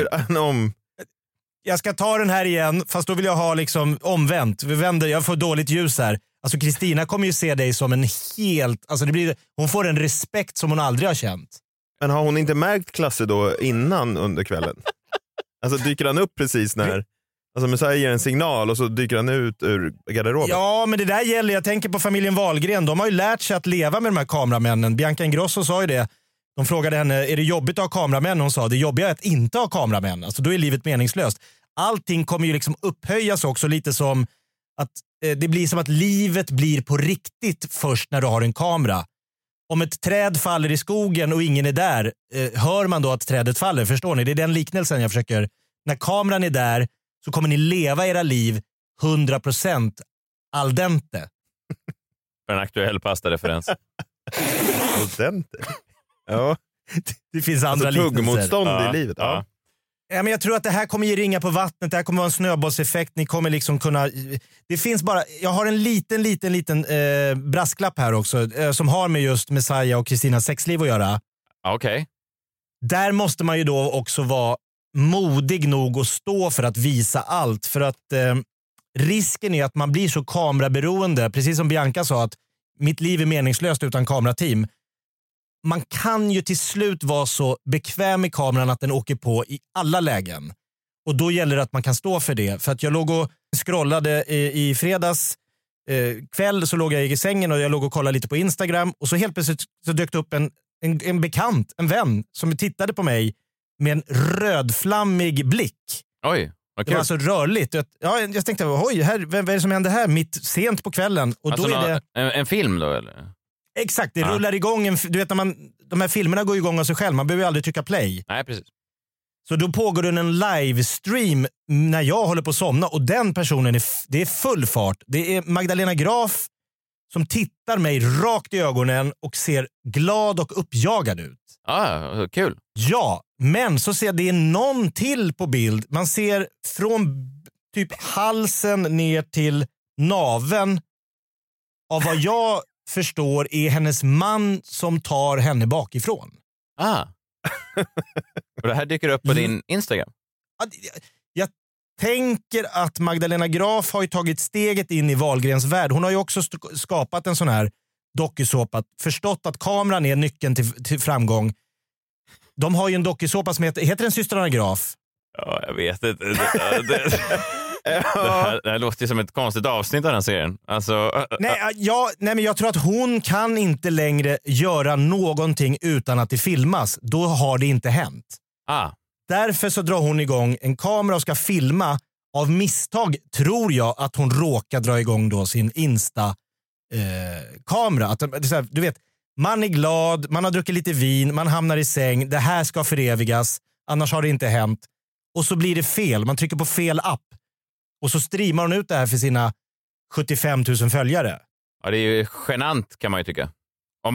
Jag ska ta den här igen, fast då vill jag ha liksom omvänt. Vi vänder, jag får dåligt ljus här. Alltså Kristina kommer ju se dig som en helt... Alltså hon får en respekt som hon aldrig har känt. Men har hon inte märkt Klasse då innan under kvällen? Alltså dyker han upp precis när... Alltså Messiah ger en signal och så dyker han ut ur garderoben. Ja, men det där gäller, jag tänker på familjen Wahlgren. De har ju lärt sig att leva med de här kameramännen. Bianca Ingrosso sa ju det. De frågade henne, är det jobbigt att ha kameramän? Hon sa, det jobbiga är att inte ha kameramän. Alltså då är livet meningslöst. Allting kommer ju liksom upphöjas också lite som att det blir som att livet blir på riktigt först när du har en kamera. Om ett träd faller i skogen och ingen är där, hör man då att trädet faller? Förstår ni? Det är den liknelsen jag försöker. När kameran är där så kommer ni leva era liv 100% al dente. För en aktuell pastareferens. Al dente? Ja. Det finns andra liknelser. Tuggmotstånd i livet. Ja. Ja, men jag tror att det här kommer ge ringa på vattnet. Det här kommer vara en snöbollseffekt. Ni kommer liksom kunna... Det finns bara... Jag har en liten brasklapp här också. Som har med just Messiah och Kristinas sexliv att göra. Okej. Där måste man ju då också vara modig nog att stå för att visa allt. För att risken är att man blir så kameraberoende. Precis som Bianca sa, att mitt liv är meningslöst utan kamerateam. Man kan ju till slut vara så bekväm i kameran att den åker på i alla lägen. Och då gäller det att man kan stå för det. För att jag låg och scrollade i fredags kväll, så låg jag i sängen och jag låg och kollade lite på Instagram. Och så helt plötsligt så dök det upp en bekant, en vän som tittade på mig med en rödflammig blick. Oj, vad kul. Det var alltså rörligt. Jag tänkte, oj, vad är det som händer här mitt sent på kvällen? Och alltså då är det... en film då eller? Exakt, det rullar igång. Du vet, de här filmerna går igång av sig själv. Man behöver ju aldrig trycka play. Nej, precis. Så då pågår det en livestream när jag håller på att somna och den personen, det är full fart. Det är Magdalena Graf som tittar mig rakt i ögonen och ser glad och uppjagad ut. Kul. Ja, men så ser jag det är någon till på bild. Man ser från typ halsen ner till naveln av vad jag förstår är hennes man som tar henne bakifrån. Och det här dyker upp på din Instagram? Jag tänker att Magdalena Graf har ju tagit steget in i Wahlgrens värld. Hon har ju också skapat en sån här dokusåpa. Förstått att kameran är nyckeln till framgång. De har ju en dokusåpa som heter den Systrarna Graf? Ja, jag vet inte. Det här låter ju som ett konstigt avsnitt av den serien. Alltså, nej, men jag tror att hon kan inte längre göra någonting utan att det filmas. Då har det inte hänt. Därför så drar hon igång en kamera och ska filma. Av misstag tror jag att hon råkar dra igång då sin Insta-kamera. Du vet, man är glad, man har druckit lite vin, man hamnar i säng. Det här ska förevigas, annars har det inte hänt. Och så blir det fel, man trycker på fel app. Och så streamar hon ut det här för sina 75 000 följare. Ja, det är ju genant kan man ju tycka. Om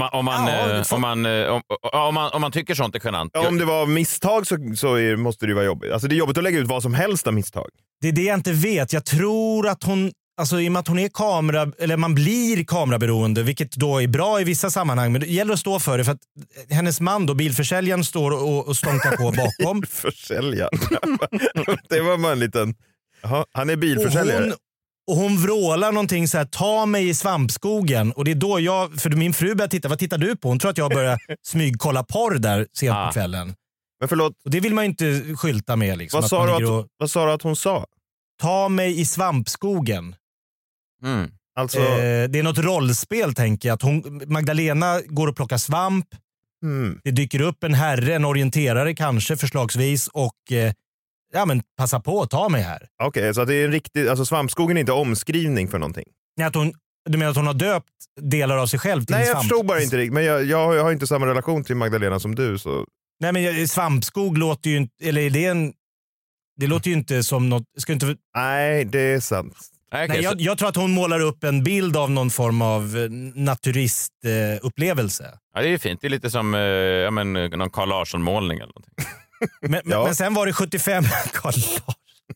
man tycker sånt är genant. Ja, om det var av misstag så måste det ju vara jobbigt. Alltså det är jobbigt att lägga ut vad som helst av misstag. Det är det jag inte vet. Jag tror att hon, alltså i och med att hon är man blir kameraberoende, vilket då är bra i vissa sammanhang, men det gäller att stå för det för att hennes man då, bilförsäljaren, står och stånkar på bakom. Bilförsäljaren? Det var man en liten... Aha, han är bilförsäljare. Och hon vrålar någonting så här: ta mig i svampskogen. Och det är då för min fru börjar titta, vad tittar du på? Hon tror att jag börjar smygkolla porr där sent på kvällen. Men förlåt. Och det vill man ju inte skylta med liksom. Vad sa du att hon sa? Ta mig i svampskogen. Alltså... det är något rollspel tänker jag. Att Magdalena går och plockar svamp. Det dyker upp en herre, en orienterare kanske förslagsvis och... men passa på att ta mig här. Okej, så att det är en riktig, alltså svampskogen är inte omskrivning för någonting. Nej, du menar att hon har döpt delar av sig själv till Nej, svamp? jag förstod bara inte riktigt. Men jag har inte samma relation till Magdalena som du. Så... Nej, men svampskog låter ju inte, eller det låter ju inte som något, Nej, det är sant. Nej, jag tror att hon målar upp en bild av någon form av naturistupplevelse. Ja, det är ju fint. Det är lite som någon Carl Larsson-målning eller någonting. Men sen var det 75 Carl Larsson.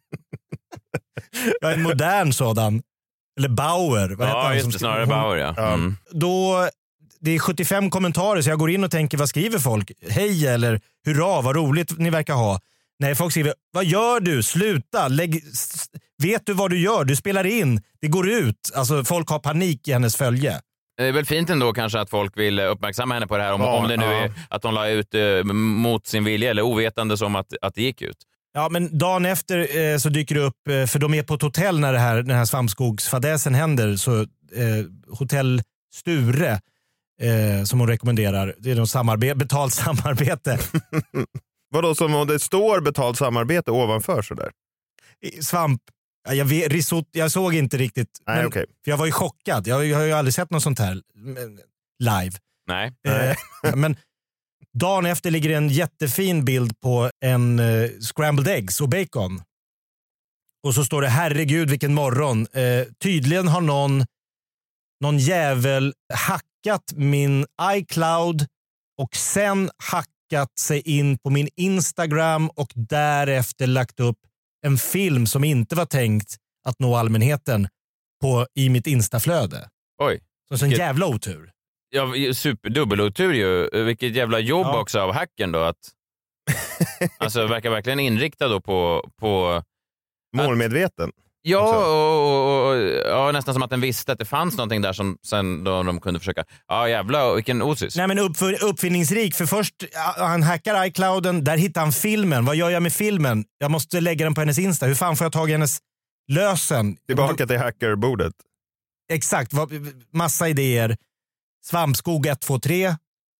Ja, en modern sådan. Eller Bauer. Ja, just det. Snarare Bauer, ja. Då, det är 75 kommentarer så jag går in och tänker, vad skriver folk? Hej eller hurra, vad roligt ni verkar ha. Nej, folk skriver, vad gör du? Sluta, vet du vad du gör? Du spelar in, det går ut. Alltså folk har panik i hennes följe. Det är väl fint ändå kanske att folk vill uppmärksamma henne på det här. Om det nu är att de la ut mot sin vilja eller ovetande som att det gick ut. Ja, men dagen efter så dyker det upp, för de är på ett hotell när den här svampskogsfadäsen händer. Så hotell Sture som hon rekommenderar. Det är något betalt samarbete. Vadå, som om det står betalt samarbete ovanför sådär? Svamp. Jag såg inte riktigt. Nej, okay. För jag var ju chockad. Jag har ju aldrig sett något sånt här live. Nej. Men dagen efter ligger en jättefin bild på en scrambled eggs och bacon. Och så står det, herregud vilken morgon. Tydligen har någon jävel hackat min iCloud och sen hackat sig in på min Instagram och därefter lagt upp en film som inte var tänkt att nå allmänheten i mitt Instaflöde. Oj. Så en jävla otur. Ja, superdubbel-otur ju. Vilket jävla jobb också av hacken då. Alltså verkar verkligen inriktad då på målmedveten. Ja, och nästan som att den visste att det fanns någonting där som sen då de kunde försöka. Ja, jävla, vilken osis. Nej, men uppfinningsrik. För först, han hackar iClouden, där hittar han filmen. Vad gör jag med filmen? Jag måste lägga den på hennes Insta. Hur fan får jag tag i hennes lösen? Tillbaka till hackerbordet. Exakt, massa idéer. Svampskog 1, 2, 3.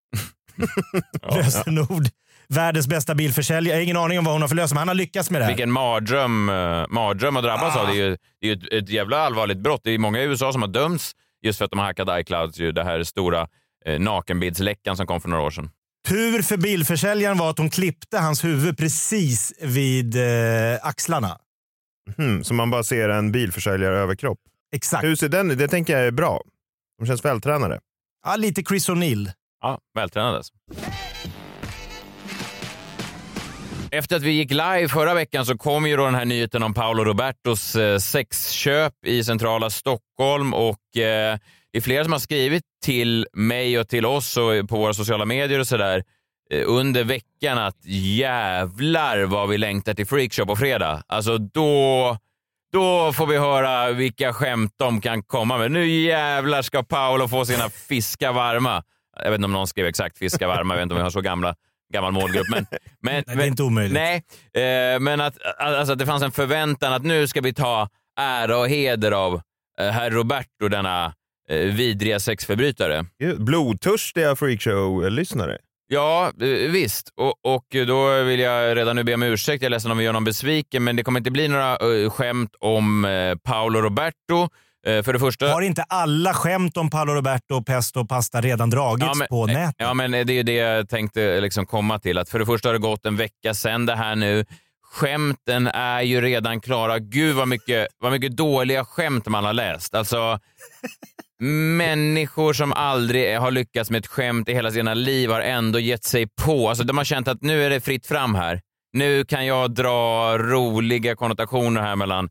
Lösenord. Världens bästa bilförsäljare. Jag har ingen aning om vad hon har för lösen, men han har lyckats med det här. Vilken mardröm att drabbas av. Det är ju ett jävla allvarligt brott. Det är många i USA som har dömts just för att de har hackat iCloud. Det här stora nakenbildsläckan som kom för några år sedan. Tur för bilförsäljaren var att hon klippte hans huvud precis vid axlarna. Så man bara ser en bilförsäljare överkropp. Exakt. Hur ser den? Det tänker jag är bra. De känns vältränade. Ja, lite Chris O'Neill. Ja, vältränade. Efter att vi gick live förra veckan så kom ju då den här nyheten om Paolo Robertos sexköp i centrala Stockholm, och det är flera som har skrivit till mig och till oss och på våra sociala medier och sådär under veckan att jävlar vad vi längtar till Freakshow på fredag. Alltså då får vi höra vilka skämt de kan komma med. Nu jävlar ska Paolo få sina fiskar varma. Jag vet inte om någon skrev exakt fiskar varma, jag vet inte om vi har så gammal målgrupp. Men nej, det är inte omöjligt. Nej, men att det fanns en förväntan att nu ska vi ta ära och heder av herr Roberto, denna vidriga sexförbrytare. Blodtörstiga Freakshow-lyssnare. Ja, visst. Och då vill jag redan nu be om ursäkt. Jag är ledsen om vi gör någon besviken, men det kommer inte bli några skämt om Paolo Roberto. För det första... Har inte alla skämt om Paolo Roberto, pesto och pasta redan dragits på nätet? Ja, men det är ju det jag tänkte liksom komma till. Att för det första har det gått en vecka sedan det här nu. Skämten är ju redan klara. Gud vad mycket dåliga skämt man har läst. Alltså... Människor som aldrig har lyckats med ett skämt i hela sina liv har ändå gett sig på. Alltså de har känt att nu är det fritt fram här. Nu kan jag dra roliga konnotationer här mellan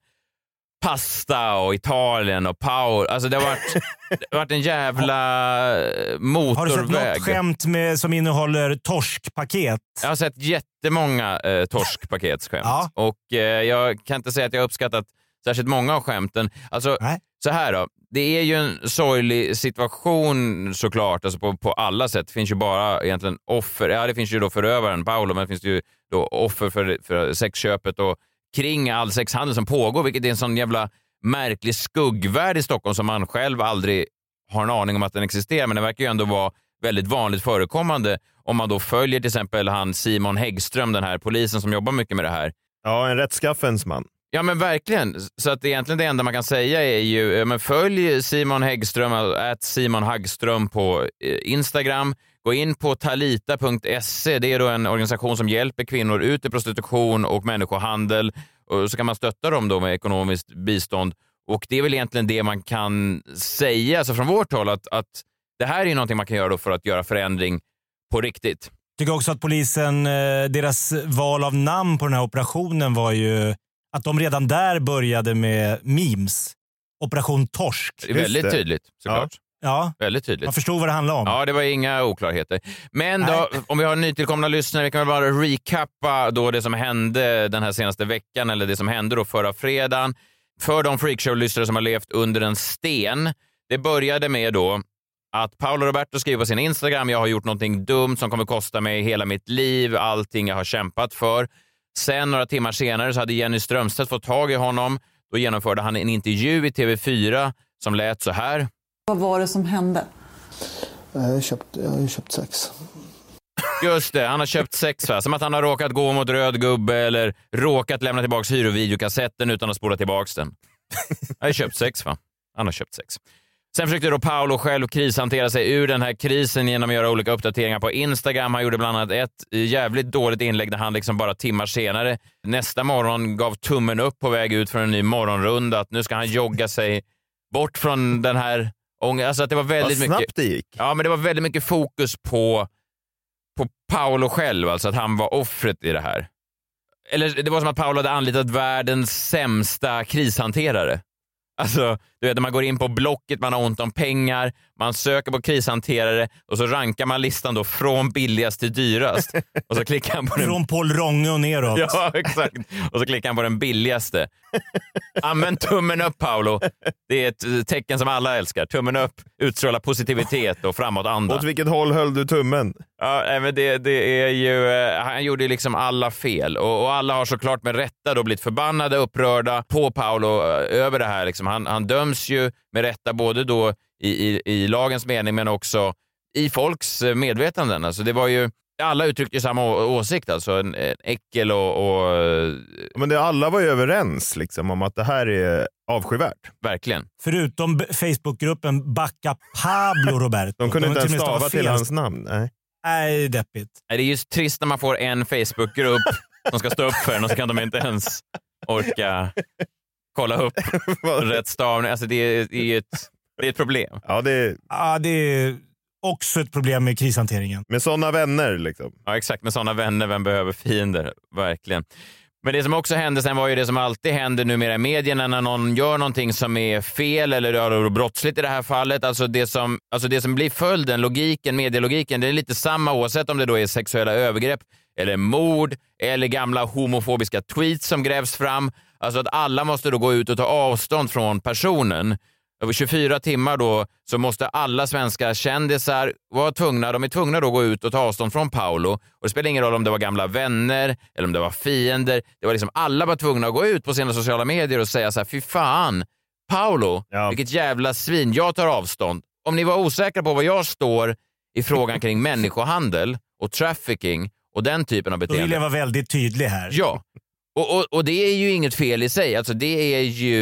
pasta och Italien och Paolo. Alltså det har varit en jävla motorväg. Har du sett något skämt som innehåller torskpaket? Jag har sett jättemånga torskpaketsskämt. Ja. Och jag kan inte säga att jag har uppskattat särskilt många av skämten. Alltså, så här då. Det är ju en sorglig situation såklart, alltså på alla sätt. Det finns ju bara egentligen offer. Ja, det finns ju då förövaren Paolo, men det finns ju då offer för sexköpet och kring all sexhandel som pågår, vilket är en sån jävla märklig skuggvärld i Stockholm som man själv aldrig har en aning om att den existerar, men det verkar ju ändå vara väldigt vanligt förekommande om man då följer till exempel han Simon Häggström, den här polisen som jobbar mycket med det här. Ja, en rättskaffens man. Ja, men verkligen. Så att egentligen det enda man kan säga är ju, men följ Simon Häggström, @Simon Hagström på Instagram. Gå in på talita.se. Det är då en organisation som hjälper kvinnor ut i prostitution och människohandel. Och så kan man stötta dem då med ekonomiskt bistånd. Och det är väl egentligen det man kan säga, alltså från vårt håll, att det här är någonting man kan göra då för att göra förändring på riktigt. Jag tycker också att polisen, deras val av namn på den här operationen var ju att de redan där började med memes. Operation Torsk. Det är väldigt tydligt, såklart. Ja. Väldigt tydligt. Man förstod vad det handlade om. Ja, det var inga oklarheter. Men då, om vi har nytillkomna lyssnare, vi kan väl bara recappa då det som hände den här senaste veckan, eller det som hände då förra fredagen. För de Freakshow-lyssnare som har levt under en sten. Det började med då att Paolo Roberto skriver på sin Instagram: jag har gjort någonting dumt som kommer kosta mig hela mitt liv, allting jag har kämpat för. Sen några timmar senare så hade Jenny Strömstedt fått tag i honom. Då genomförde han en intervju i TV4 som lät så här. Vad var det som hände? Jag har köpt sex. Just det, han har köpt sex, va? Som att han har råkat gå mot röd gubbe eller råkat lämna tillbaka hyrovideokassetten utan att spola tillbaka den. Han har köpt sex, va? Han har köpt sex. Sen försökte då Paolo själv krishantera sig ur den här krisen genom att göra olika uppdateringar på Instagram. Han gjorde bland annat ett jävligt dåligt inlägg där han liksom bara timmar senare nästa morgon gav tummen upp på väg ut från en ny morgonrunda. Att nu ska han jogga sig bort från den här ången. Alltså att det var väldigt mycket. Snabbt det gick. Ja, men det var väldigt mycket fokus på Paolo själv. Alltså att han var offret i det här. Eller det var som att Paolo hade anlitat världens sämsta krishanterare. Alltså, du vet, när man går in på Blocket, man har ont om pengar, man söker på krishanterare och så rankar man listan då från billigast till dyrast. Och så klickar han på den... Från Paul Ronge och neråt. Ja, exakt. Och så klickar han på den billigaste. Använd tummen upp, Paolo. Det är ett tecken som alla älskar. Tummen upp, utstråla positivitet och framåtanda. Åt vilket håll höll du tummen? Ja, men det är ju... Han gjorde ju liksom alla fel. Och alla har såklart med rätta då blivit förbannade, upprörda på Paolo över det här. Liksom. Han döms ju med rätta både då i lagens mening men också i folks medvetanden. Alltså det var ju... Alla uttryckte samma åsikt, alltså en äckel och... Men alla var ju överens liksom om att det här är avskyvärt. Verkligen. Förutom Facebookgruppen Backa Pablo Roberto. De kunde inte ens stava till hans namn. Nej. Nej, deppigt. Det är just trist när man får en Facebookgrupp som ska stå upp för en och så kan de inte ens orka kolla upp rätt stavning. Alltså det är ett problem. Ja, det är också ett problem med krishanteringen. Med sådana vänner liksom. Ja, exakt. Med sådana vänner, vem behöver fiender? Verkligen. Men det som också hände sen var ju det som alltid händer numera i medierna när någon gör någonting som är fel eller brottsligt i det här fallet. Alltså det som blir följden, medielogiken, det är lite samma oavsett om det då är sexuella övergrepp eller mord eller gamla homofobiska tweets som grävs fram. Alltså att alla måste då gå ut och ta avstånd från personen. Över 24 timmar då så måste alla svenska kändisar de är tvungna då att gå ut och ta avstånd från Paolo. Och det spelar ingen roll om det var gamla vänner eller om det var fiender. Det var liksom alla var tvungna att gå ut på sina sociala medier och säga så här: fy fan, Paolo, vilket jävla svin, jag tar avstånd. Om ni var osäkra på vad jag står i frågan kring människohandel och trafficking och den typen av beteende. Då vill jag vara väldigt tydlig här. Ja, och det är ju inget fel i sig. Alltså det är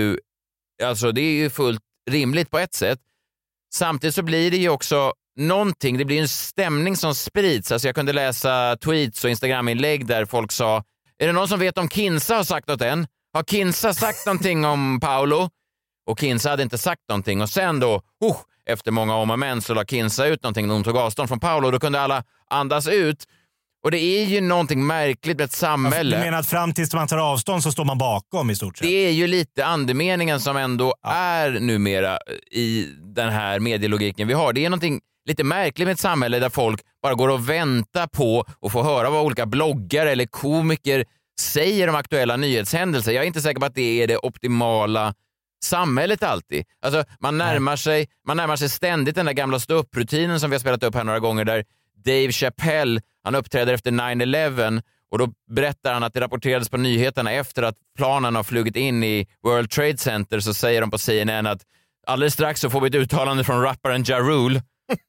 ju fullt rimligt på ett sätt. Samtidigt så blir det ju också någonting, det blir en stämning som sprids. Alltså jag kunde läsa tweets och Instagram-inlägg där folk sa: är det någon som vet om Kinsa har sagt något än? Har Kinsa sagt någonting om Paolo? Och Kinsa hade inte sagt någonting. Och sen då, efter många om och men så la Kinsa ut någonting när hon tog avstånd från Paolo. Och då kunde alla andas ut. Och det är ju någonting märkligt med ett samhälle. Du menar att fram tills man tar avstånd så står man bakom i stort sett? Det är ju lite andemeningen som ändå är numera i den här medielogiken vi har. Det är någonting lite märkligt med ett samhälle där folk bara går och väntar på att få höra vad olika bloggare eller komiker säger om aktuella nyhetshändelser. Jag är inte säker på att det är det optimala samhället alltid. Alltså man närmar sig ständigt den där gamla ståupprutinen som vi har spelat upp här några gånger där Dave Chappelle, han uppträder efter 9/11 och då berättar han att det rapporterades på nyheterna efter att planen har flugit in i World Trade Center, så säger de på CNN att alldeles strax så får vi ett uttalande från rapparen Ja Rule.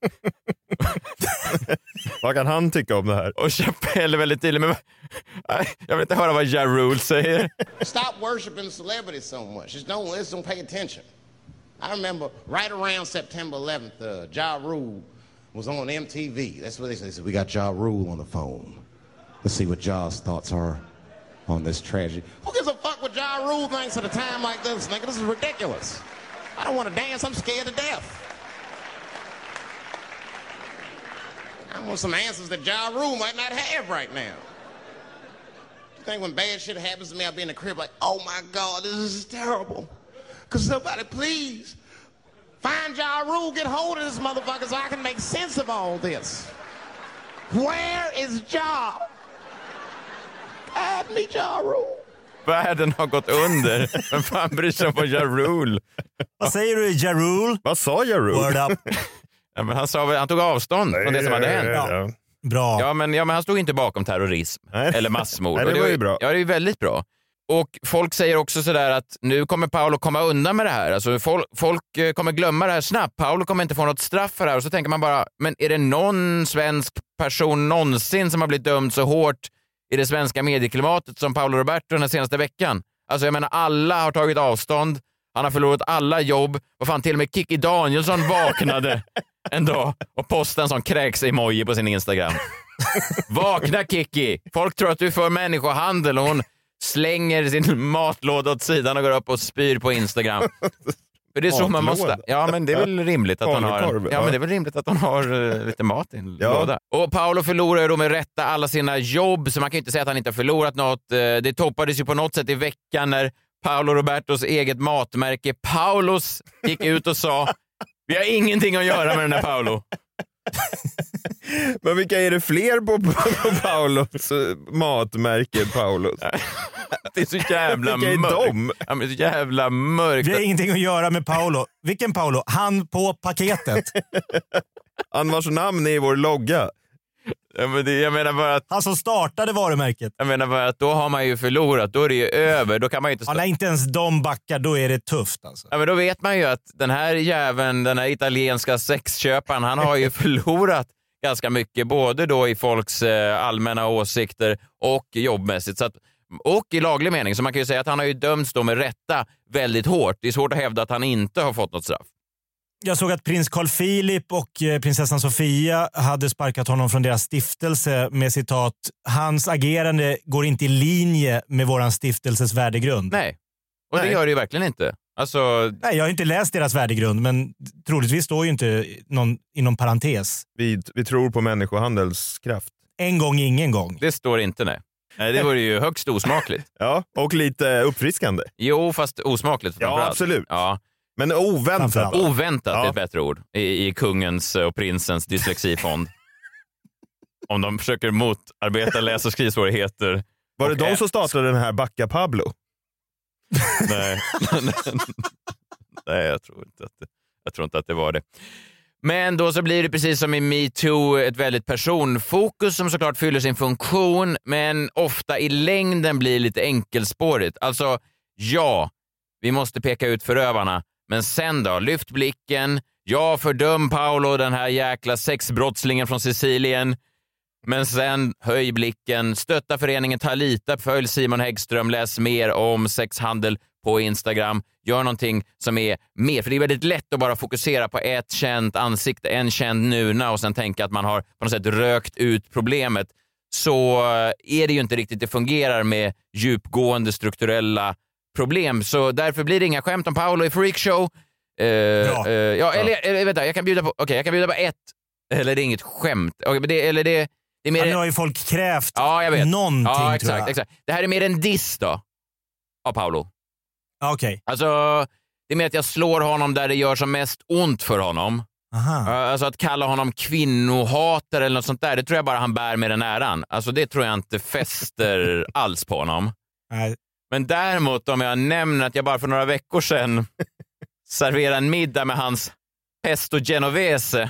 Vad kan han tycka om det här? Och Chappelle är väldigt tydlig, men jag vill inte höra vad Ja Rule säger. Stop worshiping celebrities so much. Just don't pay attention. I remember right around September 11th, Ja Rule was on MTV. That's what they said. They said, we got Ja Rule on the phone. Let's see what Ja's thoughts are on this tragedy. Who gives a fuck what Ja Rule thinks at a time like this, nigga? This is ridiculous. I don't want to dance. I'm scared to death. I want some answers that Ja Rule might not have right now. You think when bad shit happens to me, I'll be in the crib like, oh my God, this is terrible. Could somebody please find Ja Rule, get hold of this motherfucker so I can make sense of all this. Where is Ja? Guide me, Ja Rule. Världen har gått under. Men fan bryr sig om Ja Rule? Vad säger du, Ja Rule? Vad sa Ja Rule? Word up. Ja, men han tog avstånd från det som hade hänt. Ja. Bra. Ja, men han stod inte bakom terrorism eller massmord. Nej, det var ju bra. Ja, det är ju väldigt bra. Och folk säger också sådär att nu kommer Paolo komma undan med det här. Alltså folk kommer glömma det här snabbt. Paolo kommer inte få något straff för det här. Och så tänker man bara, men är det någon svensk person någonsin som har blivit dömd så hårt i det svenska medieklimatet som Paolo Roberto den senaste veckan? Alltså jag menar, alla har tagit avstånd. Han har förlorat alla jobb. Vad fan, till och med Kikki Danielsson vaknade en dag och postade en sån kräks-emoji på sin Instagram. Vakna Kikki! Folk tror att du är för människohandel och hon slänger sin matlåda åt sidan och går upp och spyr på Instagram. För det är så man måste. Ja, men det är väl rimligt att hon har. Ja, men det är väl rimligt att hon har lite mat i en låda. Och Paolo förlorar då med rätta alla sina jobb, så man kan ju inte säga att han inte har förlorat något. Det toppades ju på något sätt i veckan när Paolo Robertos eget matmärke Paulos gick ut och sa: vi har ingenting att göra med den här Paolo. Men vilka är det fler på Paulos matmärke Paulos? Det är så jävla vilka är mörkt. Ja, men så jävla mörkt. Vi har ingenting att göra med Paolo. Vilken Paolo? Han på paketet. Han vars namn är i vår logga. Ja, men jag menar bara att han som startade varumärket. Jag menar bara att då har man ju förlorat. Då är det ju över. Då kan man ju inte när inte ens de backar, då är det tufft alltså. Ja, men då vet man ju att den här jäveln, den här italienska sexköparen, han har ju förlorat ganska mycket, både då i folks allmänna åsikter och jobbmässigt. Så att, och i laglig mening. Så man kan ju säga att han har ju dömts då med rätta väldigt hårt. Det är svårt att hävda att han inte har fått något straff. Jag såg att prins Carl Philip och prinsessan Sofia hade sparkat honom från deras stiftelse med citat: hans agerande går inte i linje med våran stiftelses värdegrund. Nej, och det gör det ju verkligen inte. Alltså... Nej, jag har inte läst deras värdegrund, men troligtvis står ju inte någon inom parentes. Vi tror på människohandelskraft. En gång, ingen gång. Det står inte, nej. Nej, det vore ju högst osmakligt. Ja, och lite uppfriskande. Jo, fast osmakligt framförallt. Ja, absolut. Ja. Men oväntat. Oväntat är ett bättre ord i kungens och prinsens dyslexifond. Om de försöker motarbeta läs- och skrivsvårigheter. Var det de som startade den här Backa Pablo? Nej. Nej, jag tror inte att det var det. Men då så blir det precis som i MeToo ett väldigt personfokus som såklart fyller sin funktion, men ofta i längden blir lite enkelspårigt. Alltså, ja, vi måste peka ut förövarna, men sen då, lyft blicken. Ja, fördöm Paolo, den här jäkla sexbrottslingen från Sicilien. Men sen höj blicken, stötta föreningen Talita, följ Simon Häggström, läs mer om sexhandel på Instagram. Gör någonting som är mer, för det är väldigt lätt att bara fokusera på ett känt ansikte, en känd nuna och sen tänka att man har på något sätt rökt ut problemet. Så är det ju inte riktigt det fungerar med djupgående strukturella problem. Så därför blir det inga skämt om Paolo i Freakshow. Vänta, jag kan bjuda på ett, eller det är inget skämt. Det är mer nu har ju folk krävt någonting, tror jag. Exakt. Det här är mer en diss då, av Paolo. Okej. Alltså, det är mer att jag slår honom där det gör som mest ont för honom. Aha. Alltså att kalla honom kvinnohatare eller något sånt där, det tror jag bara han bär med den äran. Alltså det tror jag inte fäster alls på honom. Nej. Men däremot om jag nämner att jag bara för några veckor sedan serverade en middag med hans pesto genovese.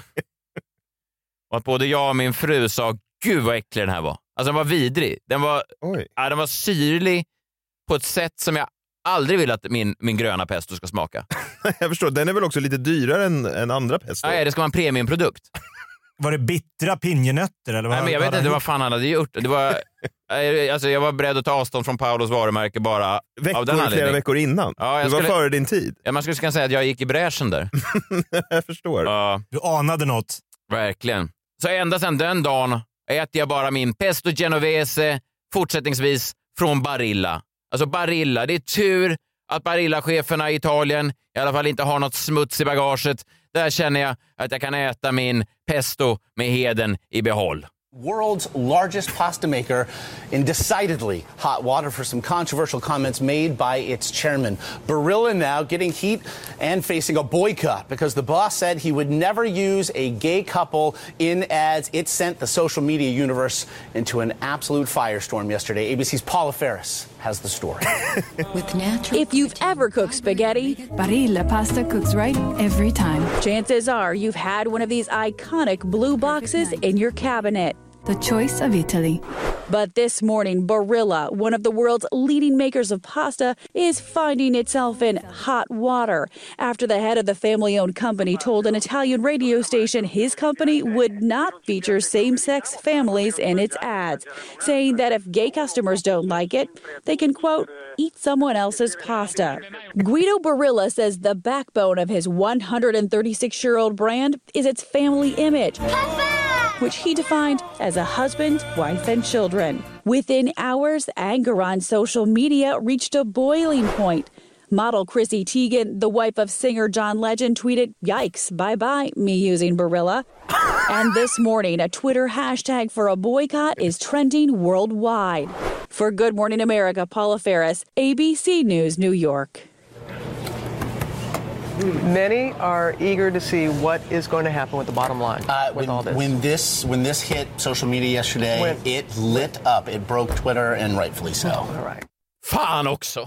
Och att både jag och min fru sa, gud vad äcklig den här var. Alltså den var vidrig. Den var syrlig på ett sätt som jag aldrig vill att min gröna pesto ska smaka. Jag förstår, den är väl också lite dyrare än andra pesto? Nej, det ska vara en premiumprodukt. Var det bittra pinjenötter? Eller vad? Nej, men jag vet inte vad fan han hade gjort. Det var, alltså jag var beredd att ta avstånd från Paulos varumärke bara av den flera veckor innan. Ja, du var före din tid. Ja, man skulle kunna säga att jag gick i bräschen där. Jag förstår. Du anade något. Verkligen. Så ända sedan den dagen äter jag bara min pesto genovese fortsättningsvis från Barilla. Alltså Barilla, det är tur att Barilla-cheferna i Italien i alla fall inte har något smuts i bagaget. Där känner jag att jag kan äta min pesto med heden i behåll. World's largest pasta maker in decidedly hot water for some controversial comments made by its chairman. Barilla now getting heat and facing a boycott because the boss said he would never use a gay couple in ads. It sent the social media universe into an absolute firestorm yesterday. ABC's Paula Ferris has the story. If you've ever cooked spaghetti, Barilla pasta cooks right every time. Chances are you've had one of these iconic blue boxes in your cabinet. The choice of Italy. But this morning, Barilla, one of the world's leading makers of pasta, is finding itself in hot water after the head of the family-owned company told an Italian radio station his company would not feature same-sex families in its ads, saying that if gay customers don't like it, they can, quote, eat someone else's pasta. Guido Barilla says the backbone of his 136-year-old brand is its family image, which he defined as a husband, wife, and children. Within hours, anger on social media reached a boiling point. Model Chrissy Teigen, the wife of singer John Legend, tweeted, "Yikes, bye-bye, me using Barilla." And this morning, a Twitter hashtag for a boycott is trending worldwide. For Good Morning America, Paula Ferris, ABC News, New York. Many are eager to see what is going to happen with the bottom line with all this. When this hit social media yesterday, it lit up. It broke Twitter, and rightfully so. All right. Fan också!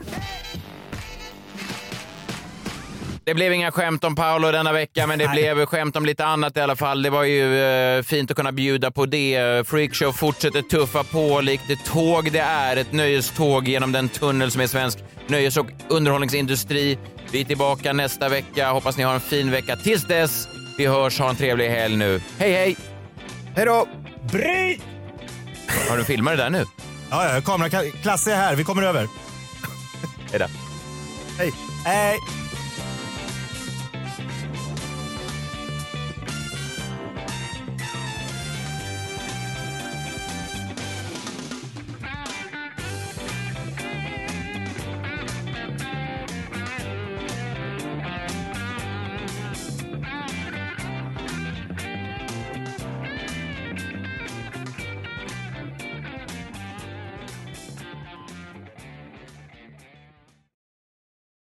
Det blev inga skämt om Paolo denna vecka, men det blev skämt om lite annat i alla fall. Det var ju fint att kunna bjuda på det. Freakshow fortsätter tuffa på likt ett tåg det är. Ett nöjeståg genom den tunnel som är svensk nöjes- och underhållningsindustri. Vi är tillbaka nästa vecka. Hoppas ni har en fin vecka. Tills dess, vi hörs. Ha en trevlig helg nu. Hej, hej! Hej då! Bryt! Har du filmat det där nu? Ja, kameraklass är här. Vi kommer över. Hej då. Hej. Hej.